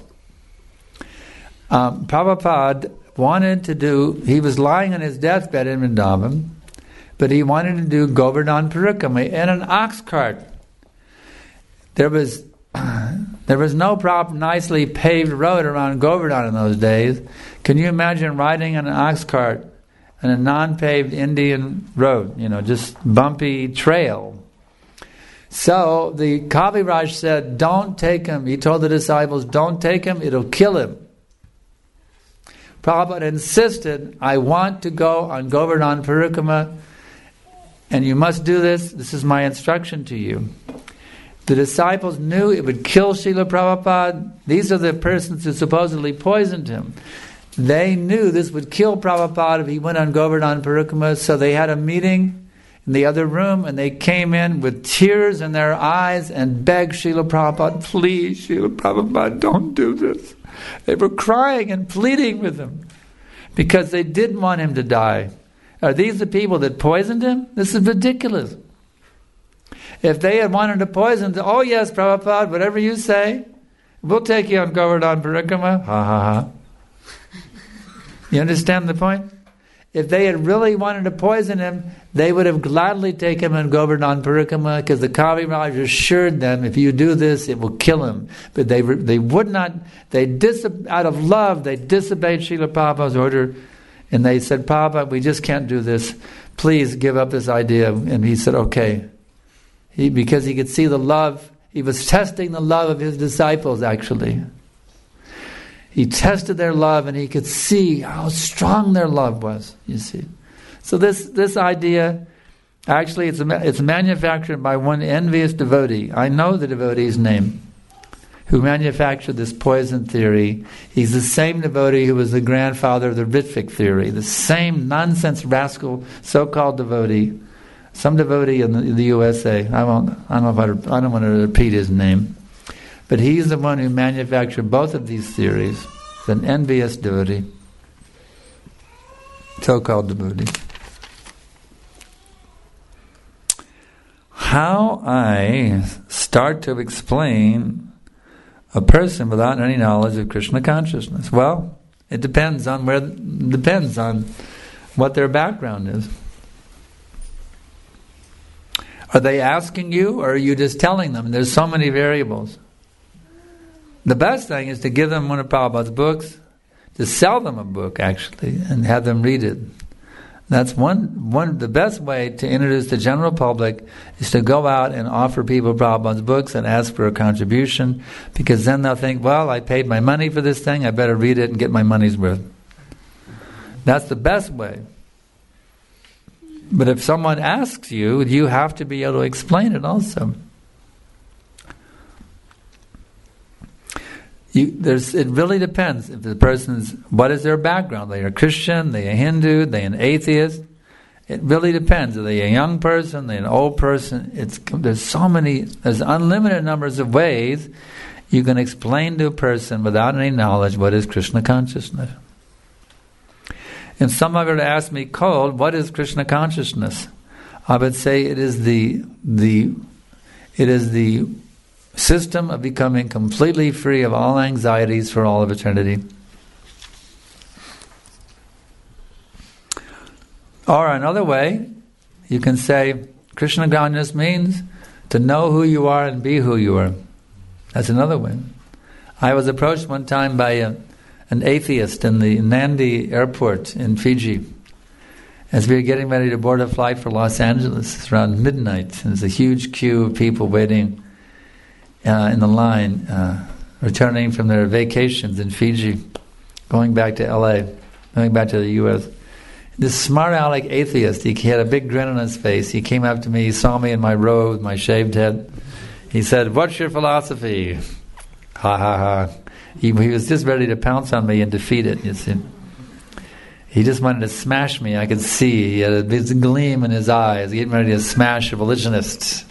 S2: Prabhupada wanted to he was lying on his deathbed in Vrindavan, but he wanted to do Govardhan Parikrama in an ox cart. There was no nicely paved road around Govardhan in those days. Can you imagine riding on an ox cart on a non-paved Indian road? Just bumpy trail. So the Kaviraj said, don't take him. He told the disciples, don't take him, it'll kill him. Prabhupada insisted, I want to go on Govardhan Parikrama, and you must do this. This is my instruction to you. The disciples knew it would kill Srila Prabhupada. These are the persons who supposedly poisoned him. They knew this would kill Prabhupada if he went on Govardhan Parikrama, so they had a meeting in the other room, and they came in with tears in their eyes and begged Srila Prabhupada, please, Srila Prabhupada, don't do this. They were crying and pleading with him because they didn't want him to die. Are these the people that poisoned him? This is ridiculous. If they had wanted to poison him, oh yes, Prabhupada, whatever you say, we'll take you on Govardhan Parikrama. Ha ha ha. You understand the point? If they had really wanted to poison him, they would have gladly taken him on Govardhan Parikrama, because the Kavi Maharaj assured them, if you do this, it will kill him. But they would not, out of love, they disobeyed Srila Prabhupada's order, and they said, Prabhupada, we just can't do this. Please give up this idea. And he said, okay. Because he could see the love, he was testing the love of his disciples, actually. He tested their love, and he could see how strong their love was, you see. So this idea, actually it's manufactured by one envious devotee. I know the devotee's name, who manufactured this poison theory. He's the same devotee who was the grandfather of the Ritwik theory, the same nonsense rascal so-called devotee. Some devotee in the USA, I don't want to repeat his name. But he's the one who manufactured both of these theories. It's an envious devotee, so-called devotee. How I start to explain a person without any knowledge of Krishna consciousness? Well, it depends on what their background is. Are they asking you, or are you just telling them? There's so many variables. The best thing is to give them one of Prabhupada's books, to sell them a book, actually, and have them read it. That's the best way to introduce the general public is to go out and offer people Prabhupada's books and ask for a contribution, because then they'll think, well, I paid my money for this thing, I better read it and get my money's worth. That's the best way. But if someone asks you, you have to be able to explain it also. It really depends if the person's, what is their background? Are they a Christian? Are they a Hindu? Are they an atheist? It really depends. Are they a young person? Are they an old person? There's unlimited numbers of ways you can explain to a person without any knowledge what is Krishna consciousness. And someone were to ask me cold, what is Krishna consciousness? I would say it is the system of becoming completely free of all anxieties for all of eternity. Or another way, you can say Krishna consciousness means to know who you are and be who you are. That's another way. I was approached one time by an atheist in the Nandi airport in Fiji as we were getting ready to board a flight for Los Angeles. It's around midnight, and there's a huge queue of people waiting in the line, returning from their vacations in Fiji, going back to LA, going back to the US. This smart aleck atheist, he had a big grin on his face. He came up to me, he saw me in my robe with my shaved head. He said, "What's your philosophy?" Ha ha ha. He was just ready to pounce on me and defeat it, you see. He just wanted to smash me. I could see. He had a big gleam in his eyes, getting ready to smash a religionist.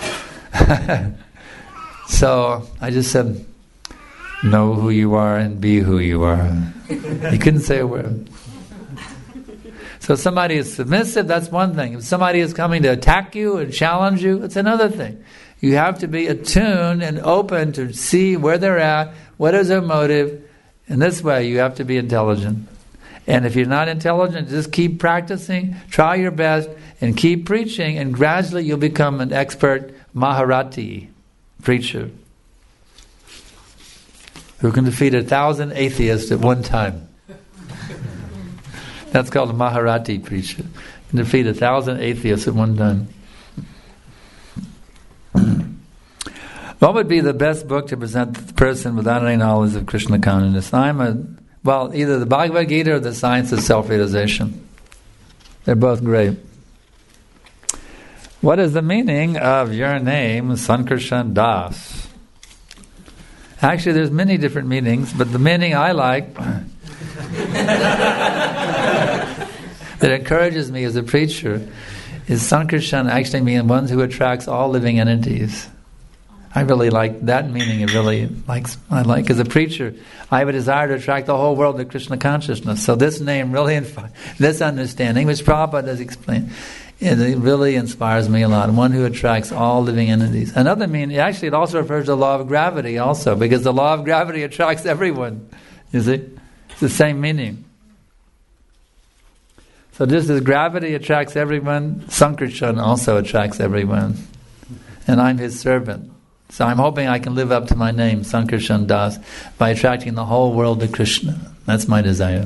S2: So I just said, know who you are and be who you are. He couldn't say a word. So if somebody is submissive, that's one thing. If somebody is coming to attack you and challenge you, it's another thing. You have to be attuned and open to see where they're at, what is their motive. In this way, you have to be intelligent. And if you're not intelligent, just keep practicing, try your best, and keep preaching, and gradually you'll become an expert Maharati preacher who can defeat 1,000 atheists at one time. That's called a Maharati preacher. Can defeat 1,000 atheists at one time. What would be the best book to present the person without any knowledge of Krishna consciousness? Either the Bhagavad Gita or the Science of Self-Realization. They're both great. What is the meaning of your name, Sankarshan Das? Actually, there's many different meanings, but the meaning I like, that encourages me as a preacher, is Sankarshan actually means one who attracts all living entities. I really like that meaning. I like as a preacher, I have a desire to attract the whole world to Krishna consciousness. So this name really, this understanding, which Prabhupada has explained, it really inspires me a lot. One who attracts all living entities. Another meaning, actually it also refers to the law of gravity also, because the law of gravity attracts everyone. You see? It's the same meaning. So just as gravity attracts everyone, Sankarshan also attracts everyone. And I'm his servant. So I'm hoping I can live up to my name, Sankarshan Das, by attracting the whole world to Krishna. That's my desire.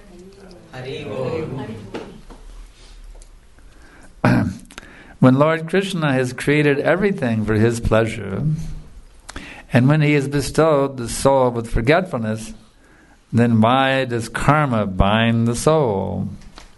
S2: When Lord Krishna has created everything for his pleasure, and when he has bestowed the soul with forgetfulness, then why does karma bind the soul?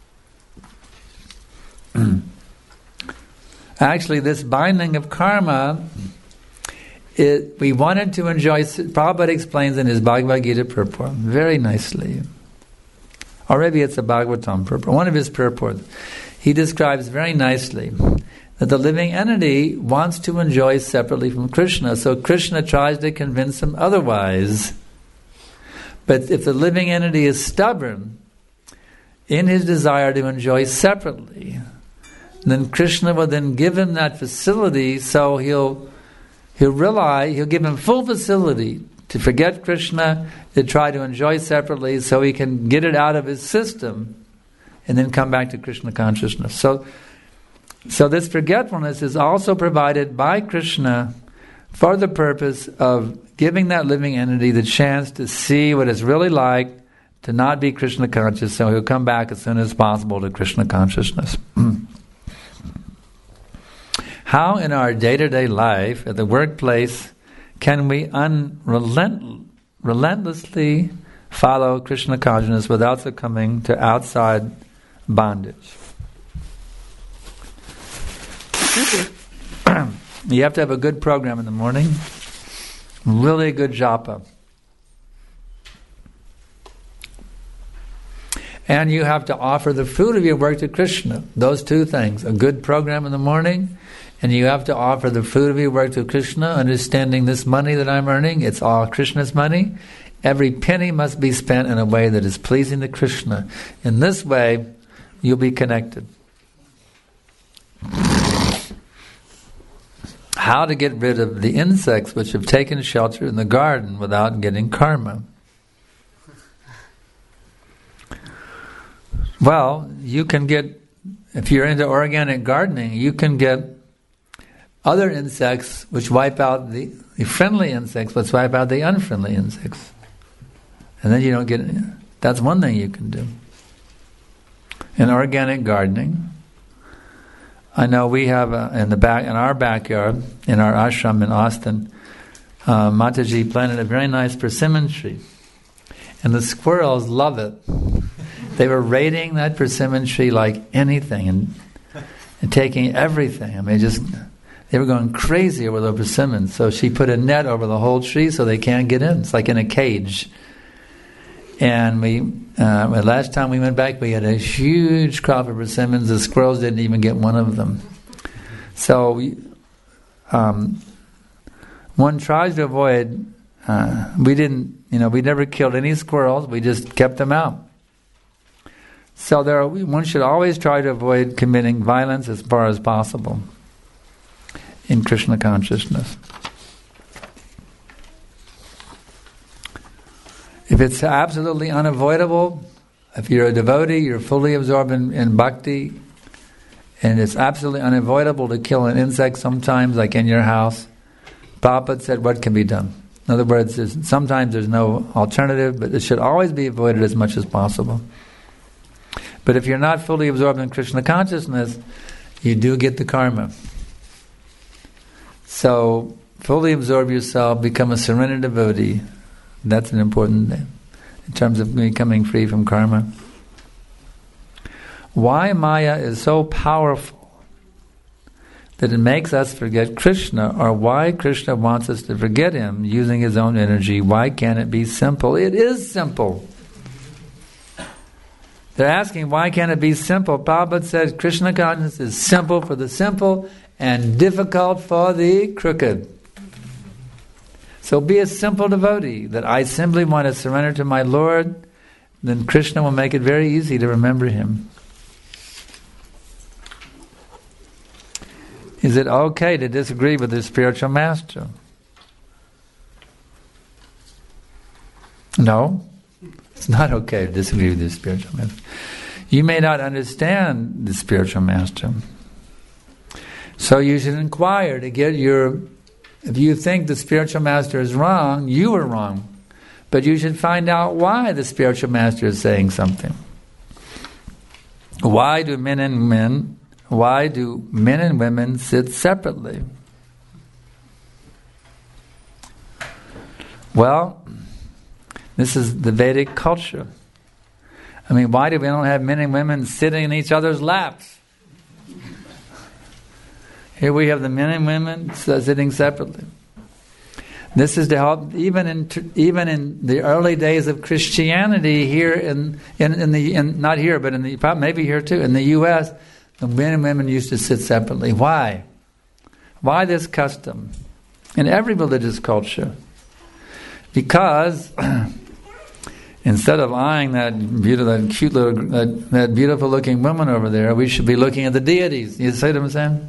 S2: Actually, this binding of karma, we wanted to enjoy. Prabhupada explains in his Bhagavad Gita purport very nicely, or maybe it's a Bhagavatam purport, one of his purports. He describes very nicely that the living entity wants to enjoy separately from Krishna, so Krishna tries to convince him otherwise. But if the living entity is stubborn in his desire to enjoy separately, then Krishna will then give him that facility, so he'll give him full facility to forget Krishna, to try to enjoy separately, so he can get it out of his system and then come back to Krishna consciousness. So this forgetfulness is also provided by Krishna for the purpose of giving that living entity the chance to see what it's really like to not be Krishna conscious, so he'll come back as soon as possible to Krishna consciousness. How in our day-to-day life, at the workplace, can we relentlessly follow Krishna consciousness without succumbing to outside bondage? You have to have a good program in the morning, really good japa. And you have to offer the fruit of your work to Krishna. Those two things, a good program in the morning, and you have to offer the fruit of your work to Krishna, understanding this money that I'm earning, it's all Krishna's money. Every penny must be spent in a way that is pleasing to Krishna. In this way, you'll be connected. How to get rid of the insects which have taken shelter in the garden without getting karma? Well, you can get, if you're into organic gardening, you can get other insects which wipe out the friendly insects, which wipe out the unfriendly insects. And then you don't get, that's one thing you can do. In organic gardening, I know we have in our backyard, in our ashram in Austin, Mataji planted a very nice persimmon tree. And the squirrels love it. They were raiding that persimmon tree like anything and taking everything. I mean, they were going crazy over the persimmons. So she put a net over the whole tree so they can't get in. It's like in a cage. And last time we went back, we had a huge crop of persimmons. The squirrels didn't even get one of them. So one tries to avoid. We never killed any squirrels. We just kept them out. So one should always try to avoid committing violence as far as possible in Krishna consciousness. If it's absolutely unavoidable, if you're a devotee, you're fully absorbed in bhakti, and it's absolutely unavoidable to kill an insect sometimes, like in your house, Prabhupada said, what can be done? In other words, sometimes there's no alternative, but it should always be avoided as much as possible. But if you're not fully absorbed in Krishna consciousness, you do get the karma. So, fully absorb yourself, become a surrendered devotee. That's an important thing in terms of becoming free from karma. Why Maya is so powerful that it makes us forget Krishna, or why Krishna wants us to forget Him using His own energy. Why can't it be simple? It is simple. They're asking, why can't it be simple? Prabhupada says Krishna consciousness is simple for the simple and difficult for the crooked. So be a simple devotee, that I simply want to surrender to my Lord, then Krishna will make it very easy to remember him. Is it okay to disagree with the spiritual master? No, it's not okay to disagree with the spiritual master. You may not understand the spiritual master. So you should inquire to get if you think the spiritual master is wrong, you are wrong. But you should find out why the spiritual master is saying something. Why do men and women sit separately? Well, this is the Vedic culture. I mean, why do we don't have men and women sitting in each other's laps? Here we have the men and women sitting separately. This is to help, even in the early days of Christianity here not here, but maybe here too, in the U.S., the men and women used to sit separately. Why? Why this custom? In every religious culture. Because instead of eyeing that beautiful looking woman over there, we should be looking at the deities. You see what I'm saying?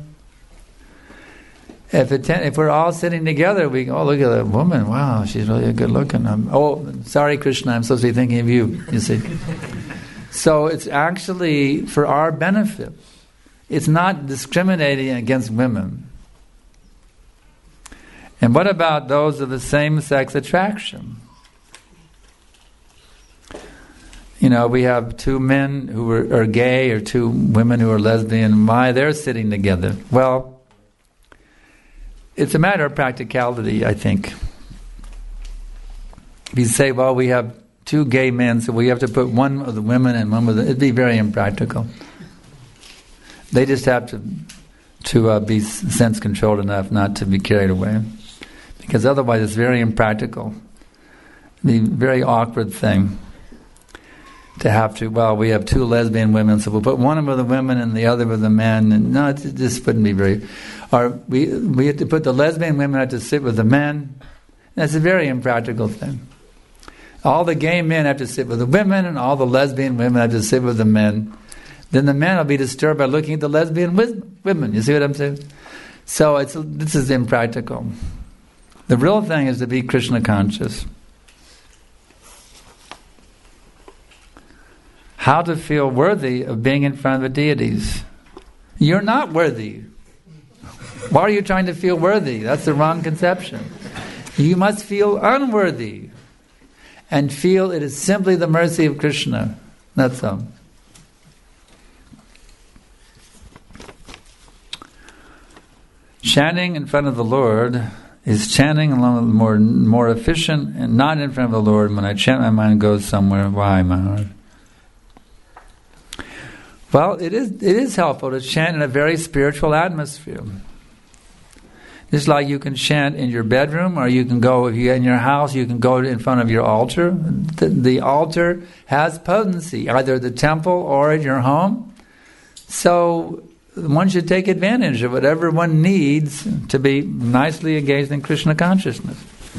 S2: If we're all sitting together, we go, oh, look at that woman. Wow, she's really good looking. Sorry, Krishna, I'm supposed to be thinking of you. You see. So it's actually for our benefit. It's not discriminating against women. And what about those of the same-sex attraction? You know, we have two men who are gay or two women who are lesbian. Why they're sitting together? Well, it's a matter of practicality, I think. If you say, well, we have two gay men, so we have to put one of the women and one of it'd be very impractical. They just have to be sense-controlled enough not to be carried away. Because otherwise it's very impractical. It'd be a very awkward thing to have to, well, we have two lesbian women, so we'll put one with the women and the other with the men. And no, it just wouldn't be very... Or we have to put the lesbian women have to sit with the men. That's a very impractical thing. All the gay men have to sit with the women, and all the lesbian women have to sit with the men. Then the men will be disturbed by looking at the lesbian women. You see what I'm saying? So this is impractical. The real thing is to be Krishna conscious. How to feel worthy of being in front of the deities. You're not worthy. Why are you trying to feel worthy? That's the wrong conception. You must feel unworthy and feel it is simply the mercy of Krishna. That's all. Chanting in front of the Lord is chanting along more efficient and not in front of the Lord. When I chant, my mind goes somewhere. Why, my heart? Well, it is helpful to chant in a very spiritual atmosphere. Just like you can chant in your bedroom, or you can go, if you're in your house, you can go in front of your altar. The altar has potency, either the temple or at your home. So one should take advantage of whatever one needs to be nicely engaged in Krishna consciousness.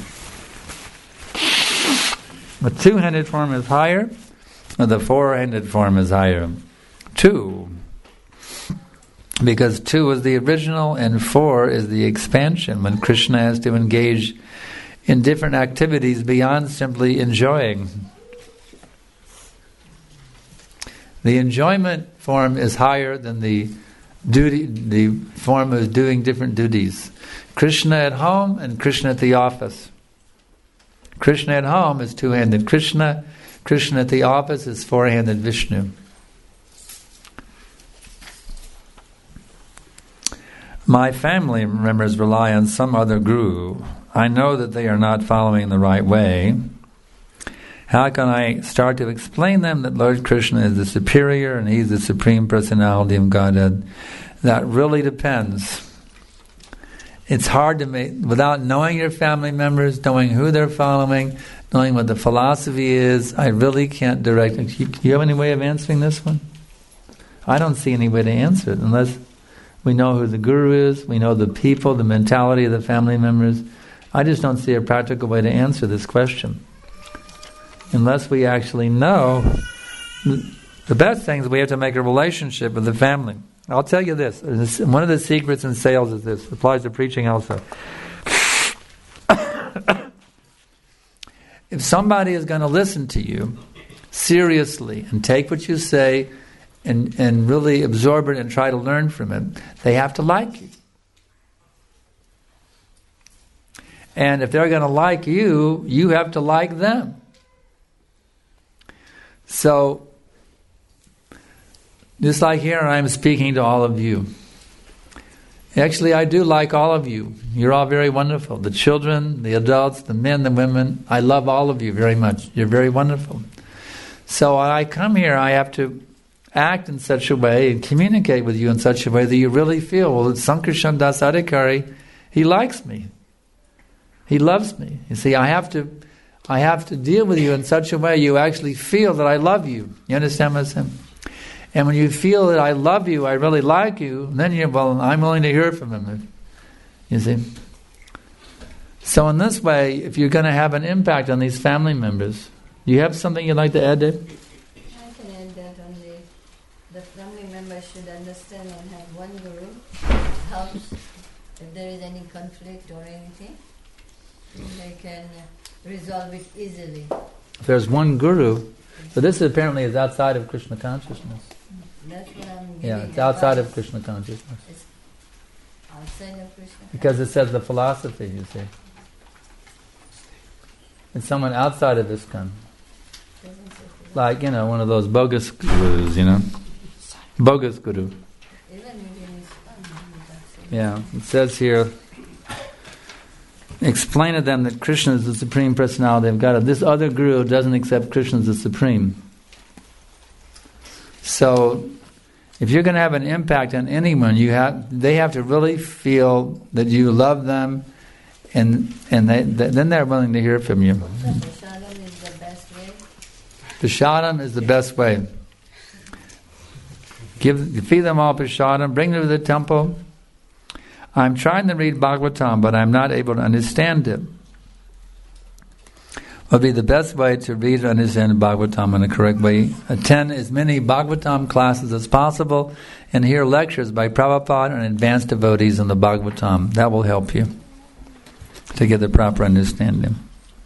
S2: The two-handed form is higher, or the four-handed form is higher. 2. Because 2 is the original and 4 is the expansion, when Krishna has to engage in different activities beyond simply enjoying. The enjoyment form is higher than the form of doing different duties. Krishna at home and Krishna at the office. Krishna at home is two-handed Krishna. Krishna at the office is four-handed Vishnu. My family members rely on some other guru. I know that they are not following the right way. How can I start to explain them that Lord Krishna is the superior and He's the Supreme Personality of Godhead? That really depends. It's hard to make, without knowing your family members, knowing who they're following, knowing what the philosophy is, I really can't direct it. Do you have any way of answering this one? I don't see any way to answer it unless we know who the guru is, we know the people, the mentality of the family members. I just don't see a practical way to answer this question. Unless we actually know, the best thing is we have to make a relationship with the family. I'll tell you this. One of the secrets in sales is this. It applies to preaching also. If somebody is going to listen to you seriously and take what you say and really absorb it and try to learn from it, they have to like you. And if they're going to like you, you have to like them. So, just like here, I'm speaking to all of you. Actually, I do like all of you. You're all very wonderful. The children, the adults, the men, the women. I love all of you very much. You're very wonderful. So when I come here, I have to act in such a way and communicate with you in such a way that you really feel, well, Sankarshan Das Adhikari, he likes me. He loves me. You see, I have to deal with you in such a way you actually feel that I love you. You understand what I'm saying? And when you feel that I love you, I really like you, then I'm willing to hear from him. You see? So in this way, if you're going to have an impact on these family members, do you have something you'd like to add, Dave?
S4: I can add that only the family members should understand and have one guru. Helps if there is any conflict or anything. They can resolve it easily.
S2: If there's one guru, so this apparently is outside of Krishna consciousness.
S4: That's what I'm giving.
S2: Yeah, it's outside of Krishna consciousness.
S4: It's outside of Krishna.
S2: Because it says the philosophy, you see. It's someone outside of ISKCON. Like, one of those bogus gurus, Bogus guru. Yeah, it says here, explain to them that Krishna is the Supreme Personality of God. This other guru doesn't accept Krishna as the Supreme. So, if you're going to have an impact on anyone, they have to really feel that you love them, and then they're willing to hear from you.
S4: Prasadam is the best way.
S2: Prasadam is the best way. Feed them all prasadam, bring them to the temple. I'm trying to read Bhagavatam, but I'm not able to understand it. What would be the best way to read and understand Bhagavatam in a correct way? Attend as many Bhagavatam classes as possible and hear lectures by Prabhupada and advanced devotees on the Bhagavatam. That will help you to get the proper understanding.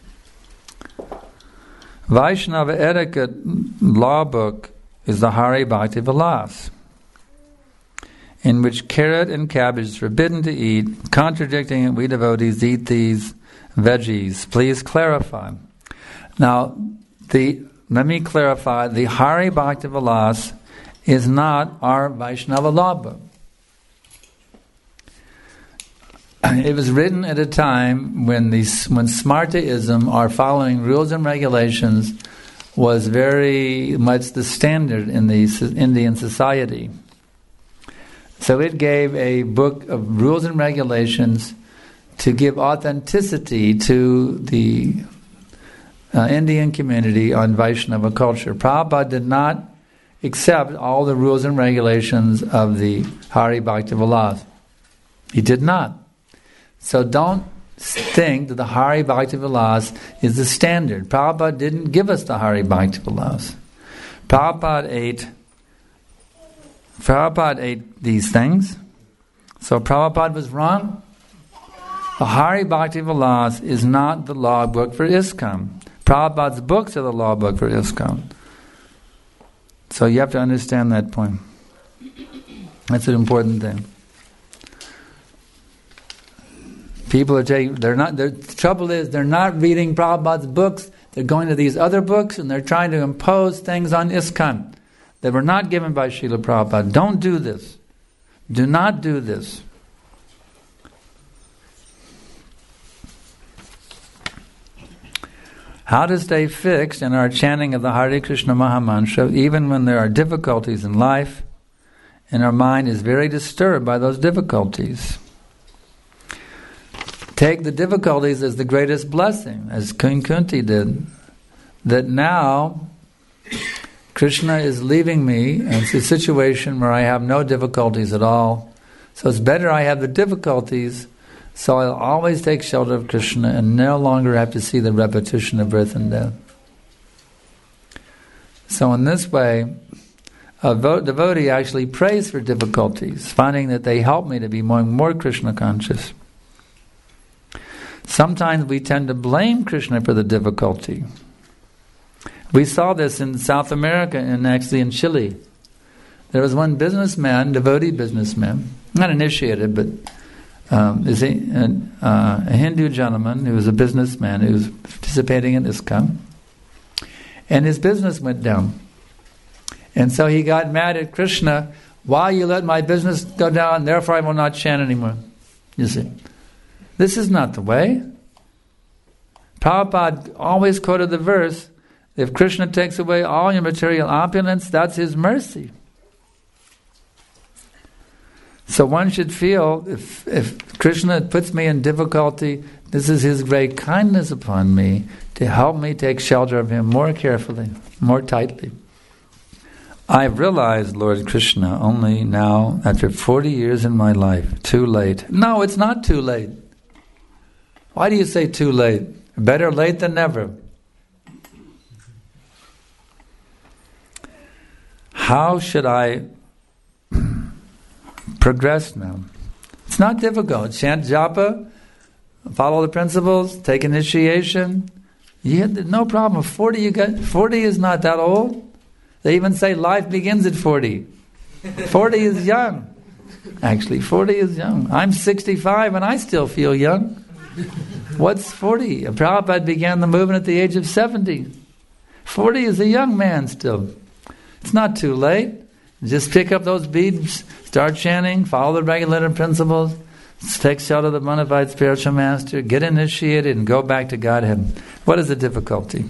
S2: Vaishnava etiquette law book is the Hari Bhakti Vilas, in which carrot and cabbage is forbidden to eat, contradicting it, we devotees eat these veggies. Please clarify. Now, let me clarify, the Hari Bhakti Vilas is not our Vaishnava law book. It was written at a time when Smartaism, or following rules and regulations, was very much the standard in the Indian society. So it gave a book of rules and regulations to give authenticity to the Indian community on Vaishnava culture. Prabhupada did not accept all the rules and regulations of the Hari Bhakti Vilas. He did not. So don't think that the Hari Bhakti Vilas is the standard. Prabhupada didn't give us the Hari Bhakti Vilas. Prabhupada ate these things. So Prabhupada was wrong. The Hari Bhakti Vilas is not the law book for ISKCON. Prabhupada's books are the law book for ISKCON. So you have to understand that point. That's an important thing. The trouble is they're not reading Prabhupada's books. They're going to these other books and they're trying to impose things on ISKCON that were not given by Srila Prabhupada. Don't do this. Do not do this. How to stay fixed in our chanting of the Hare Krishna Mahamantra even when there are difficulties in life and our mind is very disturbed by those difficulties. Take the difficulties as the greatest blessing, as Queen Kunti did. That now Krishna is leaving me and it's a situation where I have no difficulties at all. So it's better I have the difficulties So I'll always take shelter of Krishna and no longer have to see the repetition of birth and death. So in this way, a devotee actually prays for difficulties, finding that they help me to be more Krishna conscious. Sometimes we tend to blame Krishna for the difficulty. We saw this in South America and actually in Chile. There was one businessman, devotee businessman, not initiated, but a Hindu gentleman who was a businessman who was participating in ISKCON, and his business went down. And so he got mad at Krishna, why you let my business go down, therefore I will not chant anymore. You see, this is not the way. Prabhupada always quoted the verse, if Krishna takes away all your material opulence, that's his mercy. So one should feel, if Krishna puts me in difficulty, this is his great kindness upon me to help me take shelter of him more carefully, more tightly. I've realized Lord Krishna only now, after 40 years in my life. Too late. No, it's not too late. Why do you say too late? Better late than never. How should I progress now? It's not difficult. Chant japa, follow the principles, take initiation. You had no problem. 40 is not that old. They even say life begins at 40. 40 is young. Actually, 40 is young. I'm 65 and I still feel young. What's 40? Prabhupada began the movement at the age of 70. 40 is a young man still. It's not too late. Just pick up those beads, start chanting, follow the regulative principles, take shelter of the bona fide spiritual master, get initiated, and go back to Godhead. What is the difficulty?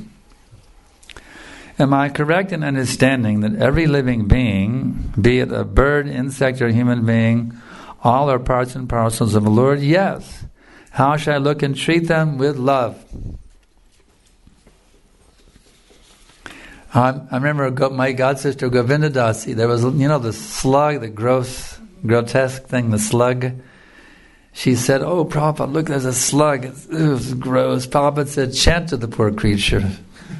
S2: Am I correct in understanding that every living being, be it a bird, insect, or human being, all are parts and parcels of the Lord? Yes. How should I look and treat them? With love. I remember my god sister Govinda Dasi. There was, the slug, the grotesque thing, the slug. She said, "Oh, Prabhupada, look, there's a slug. It's gross." Prabhupada said, "Chant to the poor creature."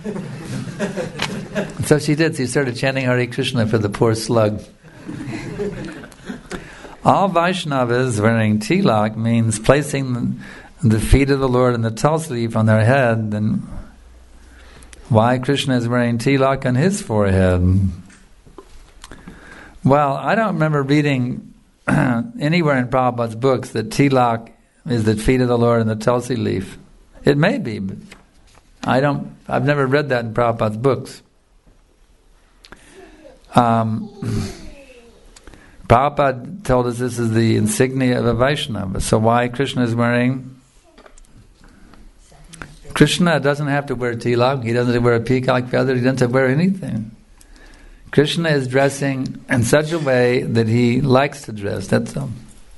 S2: So she did. She started chanting Hare Krishna for the poor slug. All Vaishnavas wearing tilak means placing the feet of the Lord and the tulsi leaf on their head. Then why Krishna is wearing tilak on his forehead? Well, I don't remember reading anywhere in Prabhupada's books that tilak is the feet of the Lord and the tulsi leaf. It may be, but I've never read that in Prabhupada's books. Prabhupada told us this is the insignia of a Vaishnava. So why Krishna is wearing? Krishna doesn't have to wear tilak. He doesn't have to wear a peacock feather. He doesn't have to wear anything. Krishna is dressing in such a way that he likes to dress. That's all.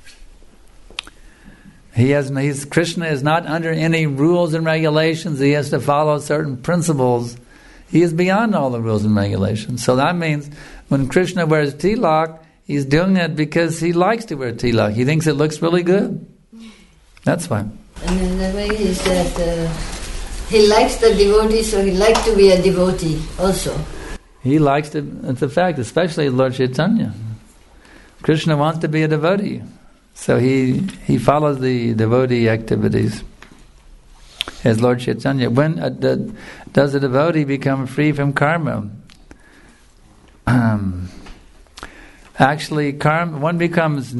S2: Krishna is not under any rules and regulations. He has to follow certain principles. He is beyond all the rules and regulations. So that means when Krishna wears tilak, he's doing it because he likes to wear tilak. He thinks it looks really good. That's why.
S4: And then the way is that he likes the devotee, so he likes to be a devotee also.
S2: He likes to, it's a fact, especially Lord Chaitanya. Krishna wants to be a devotee. So he follows the devotee activities. As Lord Chaitanya, when does a devotee become free from karma? Actually, one becomes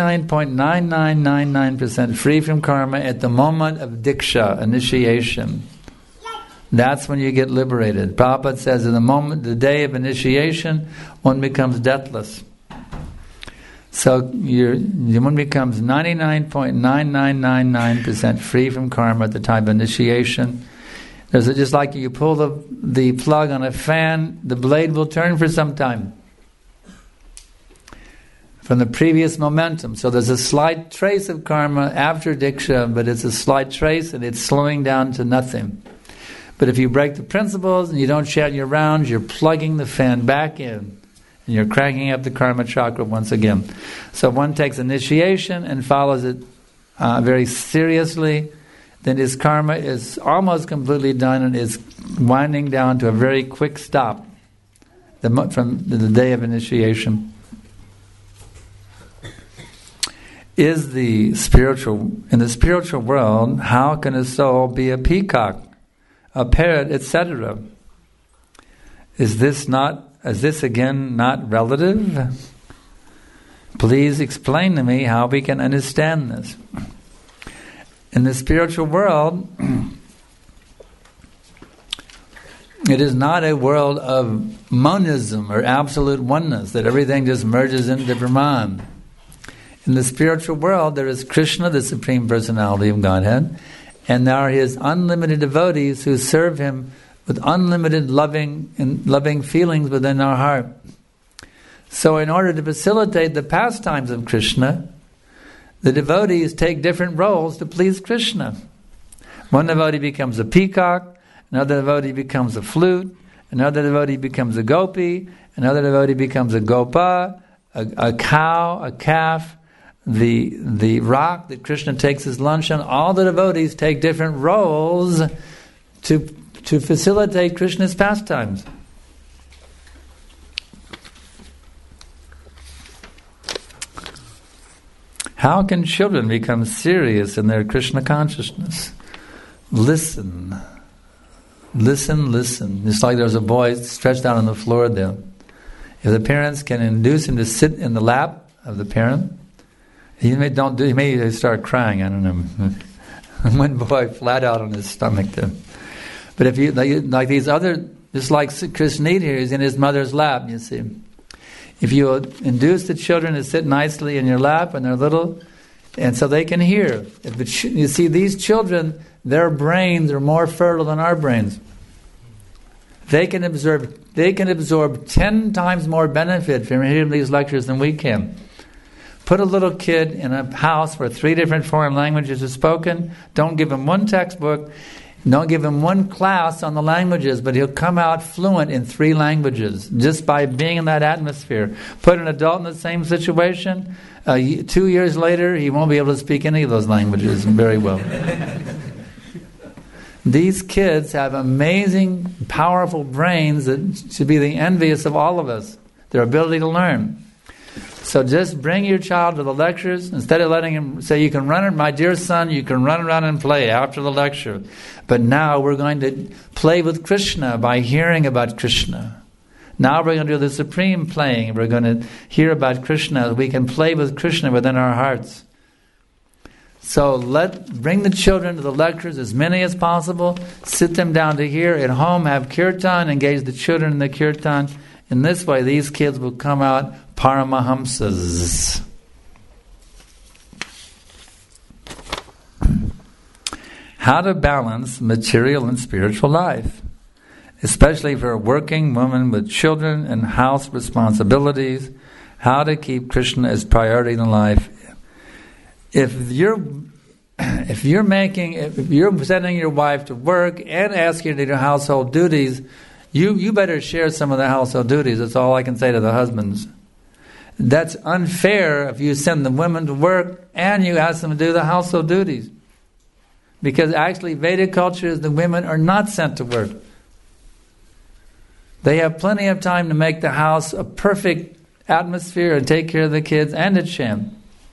S2: 99.9999% free from karma at the moment of diksha, initiation. That's when you get liberated. Prabhupada says, in the day of initiation, one becomes deathless. So one becomes 99.9999% free from karma at the time of initiation. There's just like you pull the plug on a fan, the blade will turn for some time from the previous momentum. So there's a slight trace of karma after diksha, but it's a slight trace and it's slowing down to nothing. But if you break the principles and you don't chant your rounds, you're plugging the fan back in. And you're cranking up the karma chakra once again. So one takes initiation and follows it very seriously, then his karma is almost completely done and is winding down to a very quick stop from the day of initiation. In the spiritual world, how can a soul be a peacock, a parrot, etc.? Is this again not relative? Please explain to me how we can understand this. In the spiritual world, it is not a world of monism or absolute oneness, that everything just merges into Brahman. In the spiritual world, there is Krishna, the Supreme Personality of Godhead, and there are His unlimited devotees who serve Him with unlimited loving feelings within our heart. So in order to facilitate the pastimes of Krishna, the devotees take different roles to please Krishna. One devotee becomes a peacock, another devotee becomes a flute, another devotee becomes a gopi, another devotee becomes a gopa, a cow, a calf, the rock that Krishna takes his lunch on. All the devotees take different roles to facilitate Krishna's pastimes. How can children become serious in their Krishna consciousness? Listen. Listen, listen. Just like there's a boy stretched out on the floor there. If the parents can induce him to sit in the lap of the parent, he may start crying, I don't know. One boy flat out on his stomach there. But if you, like these other, just like Krishna here, he's in his mother's lap, you see. If you induce the children to sit nicely in your lap when they're little, and so they can hear. You see, these children, their brains are more fertile than our brains. They can absorb 10 times more benefit from hearing these lectures than we can. Put a little kid in a house where 3 different foreign languages are spoken. Don't give him one textbook. Don't give him one class on the languages, but he'll come out fluent in 3 languages just by being in that atmosphere. Put an adult in the same situation, 2 years later, he won't be able to speak any of those languages very well. These kids have amazing, powerful brains that should be the envious of all of us, their ability to learn. So just bring your child to the lectures. Instead of letting him say, you can run, my dear son, you can run around and play after the lecture. But now we're going to play with Krishna by hearing about Krishna. Now we're going to do the supreme playing. We're going to hear about Krishna. We can play with Krishna within our hearts. So bring the children to the lectures, as many as possible. Sit them down to hear. At home, have kirtan, engage the children in the kirtan. In this way, these kids will come out Paramahamsas. How to balance material and spiritual life, especially for a working woman with children and house responsibilities. How to keep Krishna as priority in life. If you're sending your wife to work and asking her to do household duties, you better share some of the household duties. That's all I can say to the husbands. That's unfair if you send the women to work and you ask them to do the household duties. Because actually Vedic culture is the women are not sent to work. They have plenty of time to make the house a perfect atmosphere and take care of the kids and to chant.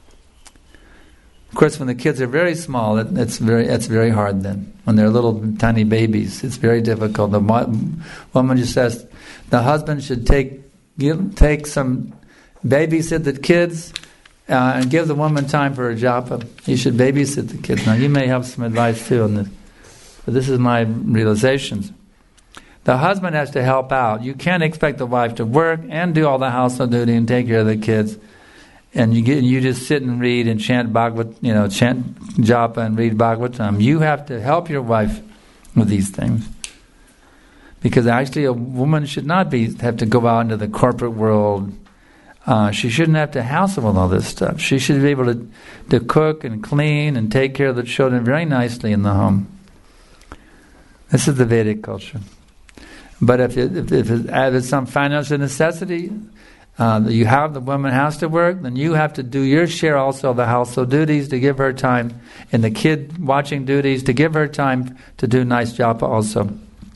S2: Of course, when the kids are very small, it's very hard then. When they're little tiny babies, it's very difficult. The woman just says the husband should take some, babysit the kids, and give the woman time for her japa. He should babysit the kids. Now, you may have some advice too on this, but this is my realizations. The husband has to help out. You can't expect the wife to work and do all the household duty and take care of the kids. And you just sit and read and chant chant japa and read Bhagavatam. You have to help your wife with these things. Because actually a woman should not have to go out into the corporate world. She shouldn't have to hassle with all this stuff. She should be able to cook and clean and take care of the children very nicely in the home. This is the Vedic culture. But if it's some financial necessity, the woman has to work, then you have to do your share also of the household duties to give her time, and the kid watching duties to give her time to do nice japa also.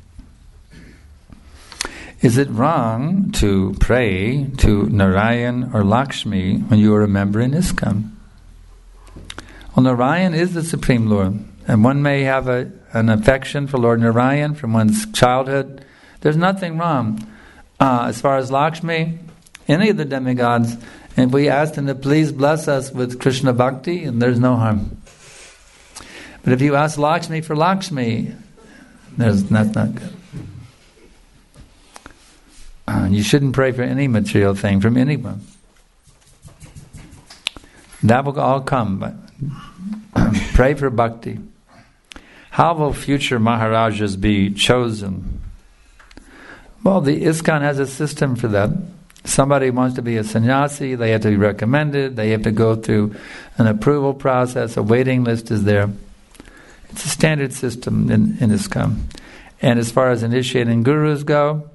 S2: Is it wrong to pray to Narayan or Lakshmi when you are a member in ISKCON? Well, Narayan is the Supreme Lord, and one may have an affection for Lord Narayan from one's childhood. There's nothing wrong. As far as Lakshmi, any of the demigods, and we ask them to please bless us with Krishna Bhakti, and there's no harm. But if you ask Lakshmi for Lakshmi, that's not good. You shouldn't pray for any material thing from anyone. That will all come, but pray for bhakti. How will future Maharajas be chosen? Well, the ISKCON has a system for that. Somebody wants to be a sannyasi, they have to be recommended, they have to go through an approval process, a waiting list is there. It's a standard system in ISKCON. And as far as initiating gurus go,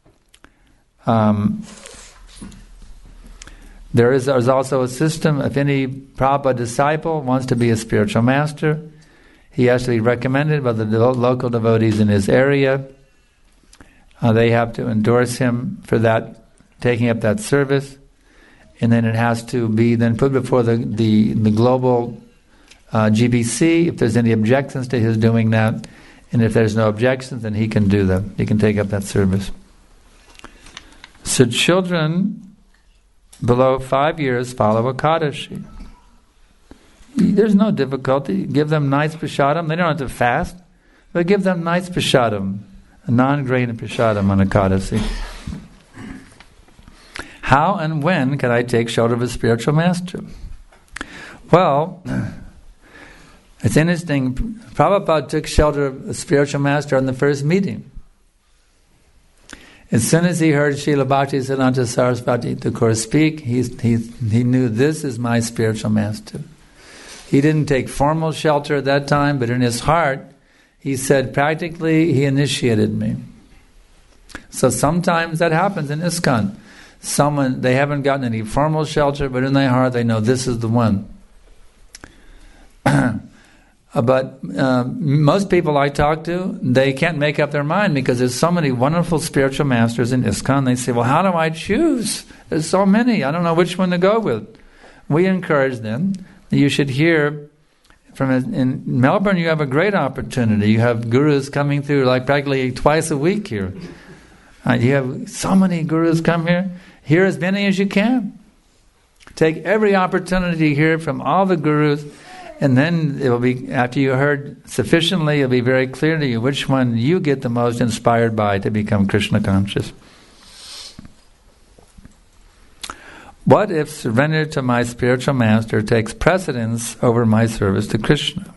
S2: there's also a system. If any Prabhupada disciple wants to be a spiritual master, he has to be recommended by the local devotees in his area. They have to endorse him for that, taking up that service, and then it has to be then put before the global GBC if there's any objections to his doing that, and if there's no objections, then he can do them. He can take up that service. So children below 5 years follow Ekadashi. There's no difficulty. Give them nice prasadam. They don't have to fast, but give them nice prasadam, a non-grain prasadam on Ekadashi. How and when can I take shelter of a spiritual master? Well, it's interesting. Prabhupada took shelter of a spiritual master on the first meeting. As soon as he heard Srila Bhaktisiddhanta Saraswati Thakur speak, he knew this is my spiritual master. He didn't take formal shelter at that time, but in his heart, he said practically he initiated me. So sometimes that happens in ISKCON. They haven't gotten any formal shelter, but in their heart they know this is the one. But most people I talk to, they can't make up their mind because there's so many wonderful spiritual masters in ISKCON. They say, well, how do I choose? There's so many. I don't know which one to go with. We encourage them. You should hear in Melbourne, you have a great opportunity. You have gurus coming through like practically twice a week here. You have so many gurus come here. Hear as many as you can. Take every opportunity to hear from all the gurus. And then it will be, after you heard sufficiently, it'll be very clear to you which one you get the most inspired by to become Krishna conscious. What if surrender to my spiritual master takes precedence over my service to Krishna?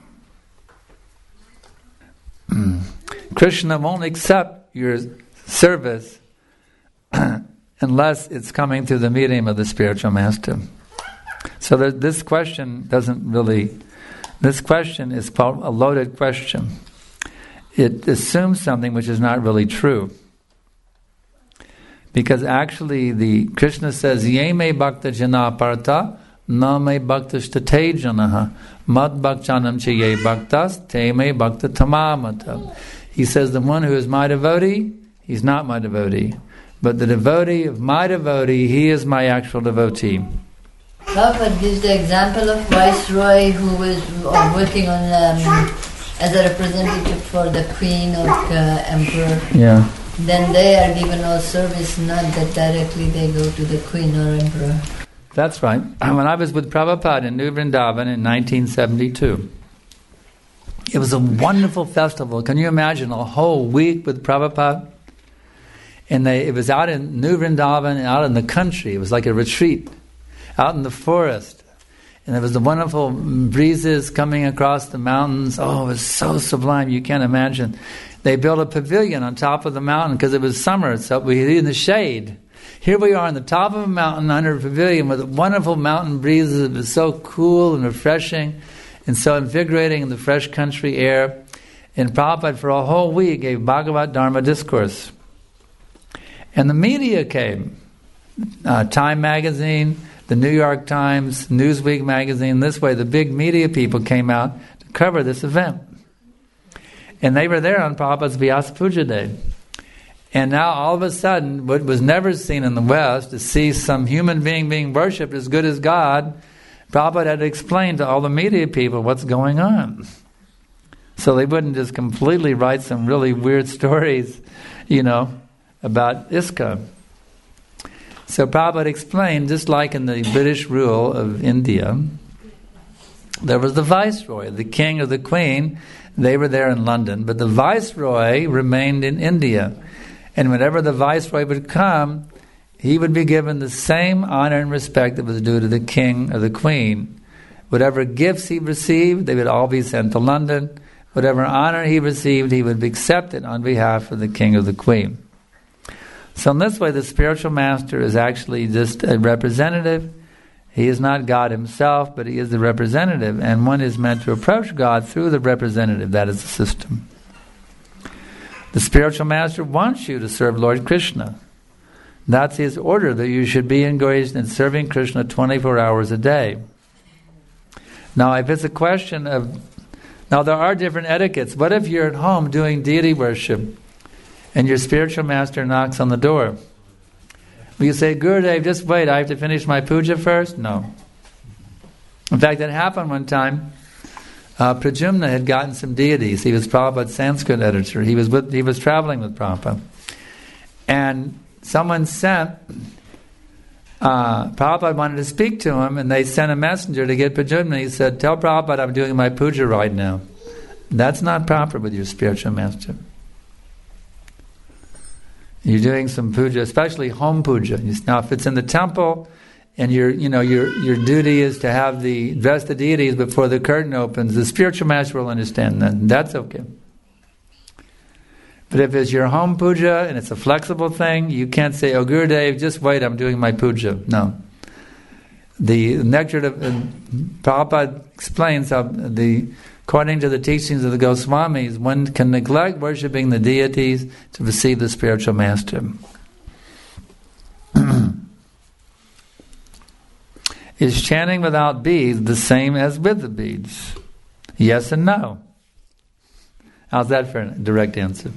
S2: Krishna won't accept your service unless it's coming through the medium of the spiritual master. So this question doesn't really... This question is called a loaded question. It assumes something which is not really true. Because actually Krishna says, Ye me bhakta jana parta, na me bhakta shtate janaha, mad bhakchanam che ye bhaktas, te me bhakta tamamata. He says, the one who is my devotee, he's not my devotee. But the devotee of my devotee, he is my actual devotee.
S4: Prabhupada gives the example of Viceroy who was working on as a representative for the Queen or the Emperor.
S2: Yeah.
S4: Then they are given all service, not that directly they go to the Queen or Emperor.
S2: That's right. When I was with Prabhupada in New Vrindavan in 1972, it was a wonderful festival. Can you imagine a whole week with Prabhupada? And it was out in New Vrindavan, out in the country. It was like a retreat. Out in the forest, and there was the wonderful breezes coming across the mountains. Oh, it was so sublime, you can't imagine. They built a pavilion on top of the mountain because it was summer, so we were in the shade. Here we are on the top of a mountain under a pavilion with wonderful mountain breezes. It was so cool and refreshing and so invigorating in the fresh country air. And Prabhupada for a whole week gave Bhagavad Dharma discourse. And the media came. Time magazine, the New York Times, Newsweek magazine. This way, the big media people came out to cover this event. And they were there on Prabhupada's Vyasa Puja Day. And now, all of a sudden, what was never seen in the West, to see some human being being worshipped as good as God, Prabhupada had to explain to all the media people what's going on. So they wouldn't just completely write some really weird stories, about ISKCON. So Prabhupada explained, just like in the British rule of India, there was the viceroy, the king or the queen. They were there in London, but the viceroy remained in India. And whenever the viceroy would come, he would be given the same honor and respect that was due to the king or the queen. Whatever gifts he received, they would all be sent to London. Whatever honor he received, he would be accepted on behalf of the king or the queen. So in this way, the spiritual master is actually just a representative. He is not God himself, but he is the representative. And one is meant to approach God through the representative. That is the system. The spiritual master wants you to serve Lord Krishna. That's his order, that you should be engaged in serving Krishna 24 hours a day. Now, if it's a question of... Now, there are different etiquettes. What if you're at home doing deity worship and your spiritual master knocks on the door? Will you say, Gurudev, just wait, I have to finish my puja first? No. In fact, that happened one time. Pradyumna had gotten some deities. He was Prabhupada's Sanskrit editor. He was traveling with Prabhupada. And someone sent... Prabhupada wanted to speak to him, and they sent a messenger to get Pradyumna. He said, tell Prabhupada I'm doing my puja right now. That's not proper with your spiritual master. You're doing some puja, especially home puja. Now, if it's in the temple, and your duty is to have dress the deities before the curtain opens, the spiritual master will understand that. That's okay. But if it's your home puja and it's a flexible thing, you can't say, oh Gurudev, just wait, I'm doing my puja. No. The nectar of Prabhupada explains how according to the teachings of the Goswamis, one can neglect worshipping the deities to receive the spiritual master. Is chanting without beads the same as with the beads? Yes and no. How's that for a direct answer?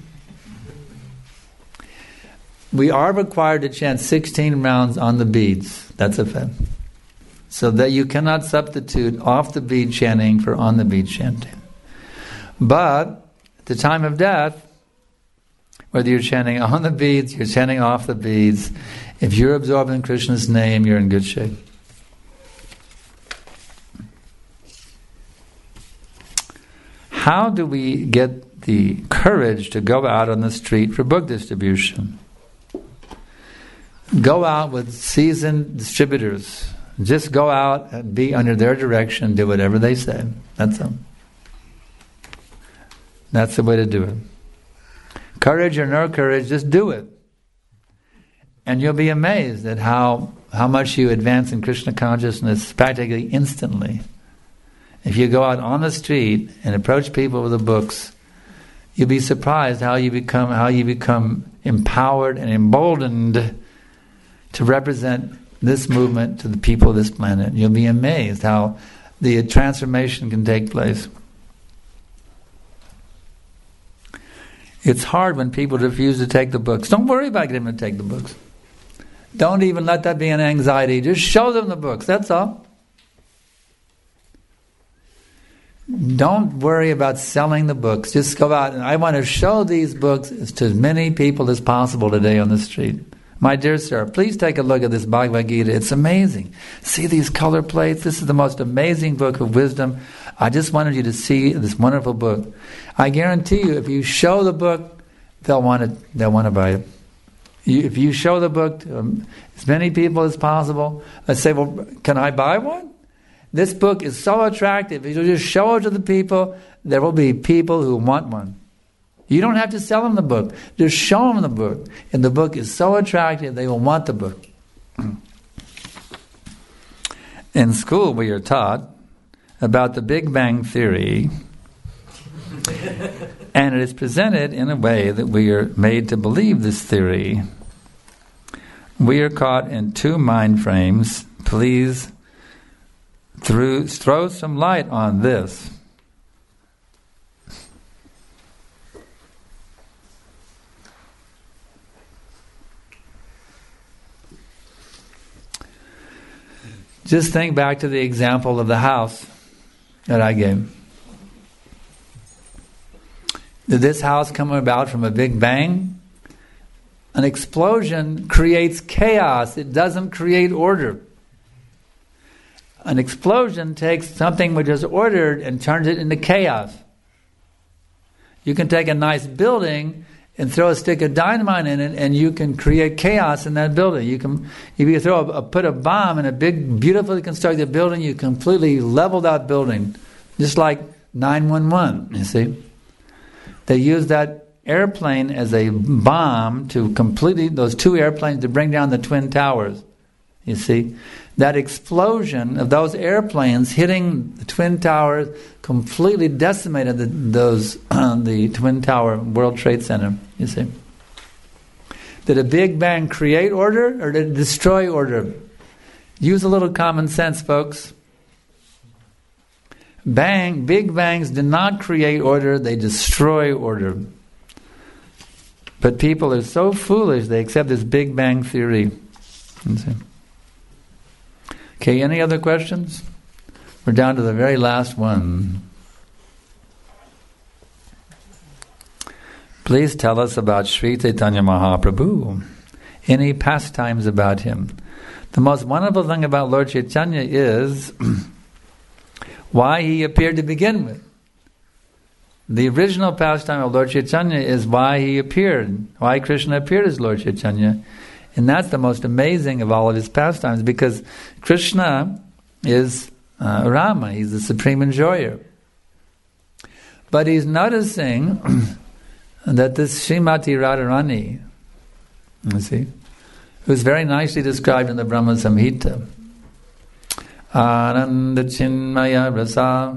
S2: We are required to chant 16 rounds on the beads. That's a fact. So that you cannot substitute off the bead chanting for on the bead chanting. But at the time of death, whether you're chanting on the beads, you're chanting off the beads, if you're absorbed in Krishna's name, you're in good shape. How do we get the courage to go out on the street for book distribution? Go out with seasoned distributors. Just go out and be under their direction, do whatever they say. That's them. That's the way to do it. Courage or no courage, just do it. And you'll be amazed at how much you advance in Krishna consciousness practically instantly. If you go out on the street and approach people with the books, you'll be surprised how you become empowered and emboldened to represent this movement to the people of this planet. You'll be amazed how the transformation can take place. It's hard when people refuse to take the books. Don't worry about getting them to take the books. Don't even let that be an anxiety. Just show them the books, that's all. Don't worry about selling the books. Just go out and I want to show these books to as many people as possible today on the street. My dear sir, please take a look at this Bhagavad Gita. It's amazing. See these color plates? This is the most amazing book of wisdom. I just wanted you to see this wonderful book. I guarantee you, if you show the book, they'll want to buy it. If you show the book to as many people as possible, let's say, well, can I buy one? This book is so attractive. If you just show it to the people, there will be people who want one. You don't have to sell them the book. Just show them the book. And the book is so attractive, they will want the book. In school, we are taught about the Big Bang Theory. And it is presented in a way that we are made to believe this theory. we are caught in two mind frames. Please throw some light on this. Just think back to the example of the house that I gave. Did this house come about from a big bang? An explosion creates chaos. It doesn't create order. An explosion takes something which is ordered and turns it into chaos. You can take a nice building and throw a stick of dynamite in it, and you can create chaos in that building. You can, if you put a bomb in a big, beautifully constructed building, you completely level that building, just like 911. You see, they use that airplane as a bomb to completely, those two airplanes, to bring down the Twin Towers. You see, that explosion of those airplanes hitting the Twin Towers completely decimated the Twin Tower World Trade Center. You see, did a Big Bang create order or did it destroy order? Use a little common sense, folks. Big Bangs did not create order; they destroy order. But people are so foolish; they accept this Big Bang theory. You see. Okay, any other questions? We're down to the very last one. Please tell us about Sri Chaitanya Mahaprabhu. Any pastimes about him? The most wonderful thing about Lord Chaitanya is why he appeared to begin with. The original pastime of Lord Chaitanya is why he appeared, why Krishna appeared as Lord Chaitanya. And that's the most amazing of all of his pastimes, because Krishna is Rama, he's the supreme enjoyer. But he's noticing that this Srimati Radharani, you see, who's very nicely described in the Brahma Samhita, Ananda Chinmaya Rasa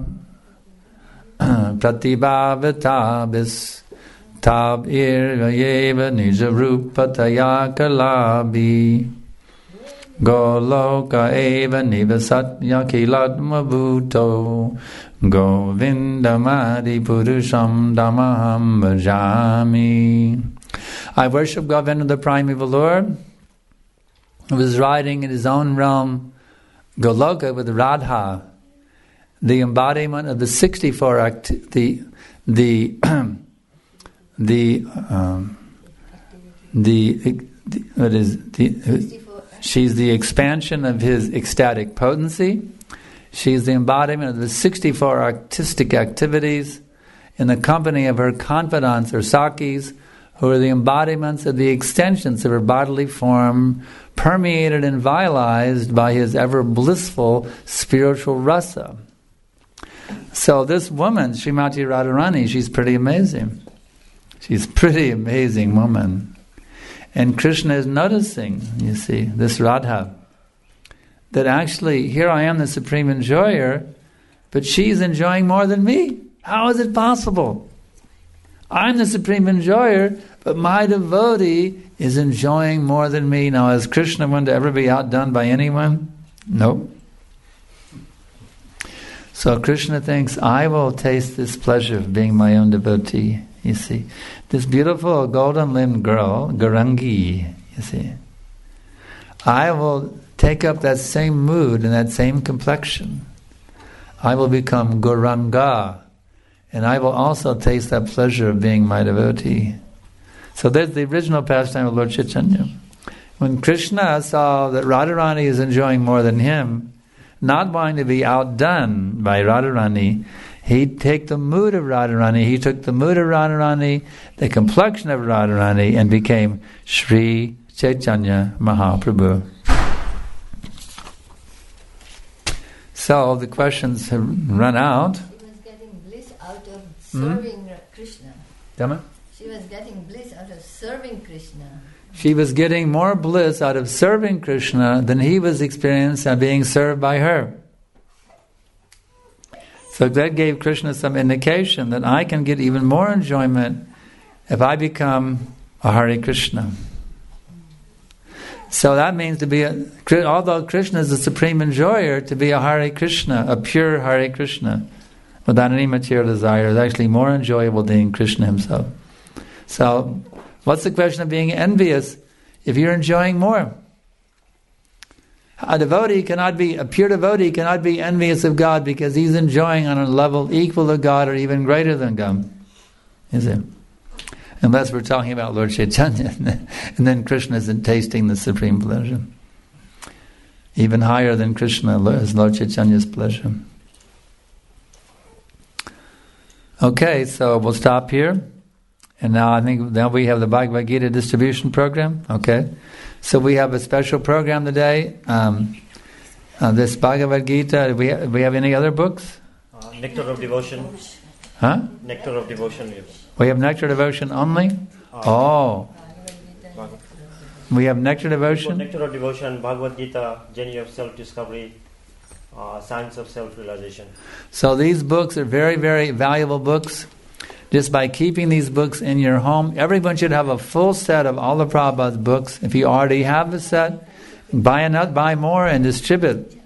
S2: Pratibhavatabis Tab irvayeva nijarupataya kalabi Goloka eva nivasatya kilatma bhuto Govindamadi purusham damaham bhajami. I worship Govinda, the primeval Lord, who was riding in his own realm, Goloka, with Radha, the embodiment of the 64 she's the expansion of his ecstatic potency. She's the embodiment of the 64 artistic activities in the company of her confidants or sakis, who are the embodiments of the extensions of her bodily form, permeated and violized by his ever blissful spiritual rasa. So this woman, Srimati Radharani, she's pretty amazing. She's a pretty amazing woman. And Krishna is noticing, you see, this Radha, that actually, here I am the supreme enjoyer, but she's enjoying more than me. How is it possible? I'm the supreme enjoyer, but my devotee is enjoying more than me. Now, is Krishna going to ever be outdone by anyone? No. So Krishna thinks, I will taste this pleasure of being my own devotee. You see, this beautiful golden-limbed girl, Gaurangi, you see, I will take up that same mood and that same complexion. I will become Gauranga, and I will also taste that pleasure of being my devotee. So there's the original pastime of Lord Chaitanya. When Krishna saw that Radharani is enjoying more than him, not wanting to be outdone by Radharani, he'd take the mood of Radharani. He took the mood of Radharani, the complexion of Radharani, and became Sri Chaitanya Mahaprabhu. So the questions have run out.
S4: She was getting bliss out of serving Krishna.
S2: Dhamma?
S4: She was getting bliss out of serving Krishna.
S2: She was getting more bliss out of serving Krishna than he was experiencing being served by her. So that gave Krishna some indication that I can get even more enjoyment if I become a Hare Krishna. So that means to be, although Krishna is the supreme enjoyer, to be a Hare Krishna, a pure Hare Krishna, without any material desire, is actually more enjoyable than Krishna himself. So, what's the question of being envious if you're enjoying more? A pure devotee cannot be envious of God because he's enjoying on a level equal to God or even greater than God. Is it? Unless we're talking about Lord Chaitanya, and then Krishna isn't tasting the supreme pleasure. Even higher than Krishna is Lord Chaitanya's pleasure. Okay, so we'll stop here. And now now we have the Bhagavad Gita distribution program. Okay, so we have a special program today. This Bhagavad Gita. We have any other books?
S5: Nectar of Devotion.
S2: Huh?
S5: Nectar of Devotion.
S2: We have Nectar Devotion only? We have Nectar Devotion?
S5: Nectar of Devotion, Bhagavad Gita, Journey of Self-Discovery, Science of Self-Realization.
S2: So these books are very, very valuable books. Just by keeping these books in your home, everyone should have a full set of all the Prabhupada's books. If you already have the set, buy more and distribute.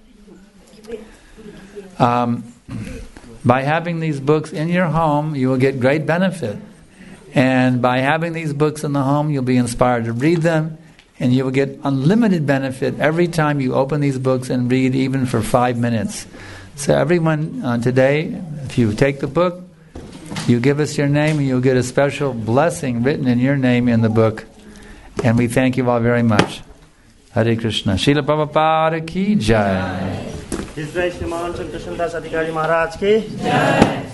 S2: By having these books in your home, you will get great benefit. And by having these books in the home, you'll be inspired to read them, and you will get unlimited benefit every time you open these books and read, even for 5 minutes. So everyone today, if you take the book, you give us your name, and you'll get a special blessing written in your name in the book. And we thank you all very much. Hare Krishna. Srila Prabhupada ki jai.
S5: His Grace Shriman Krishnadas Adhikari Maharaj ki jai.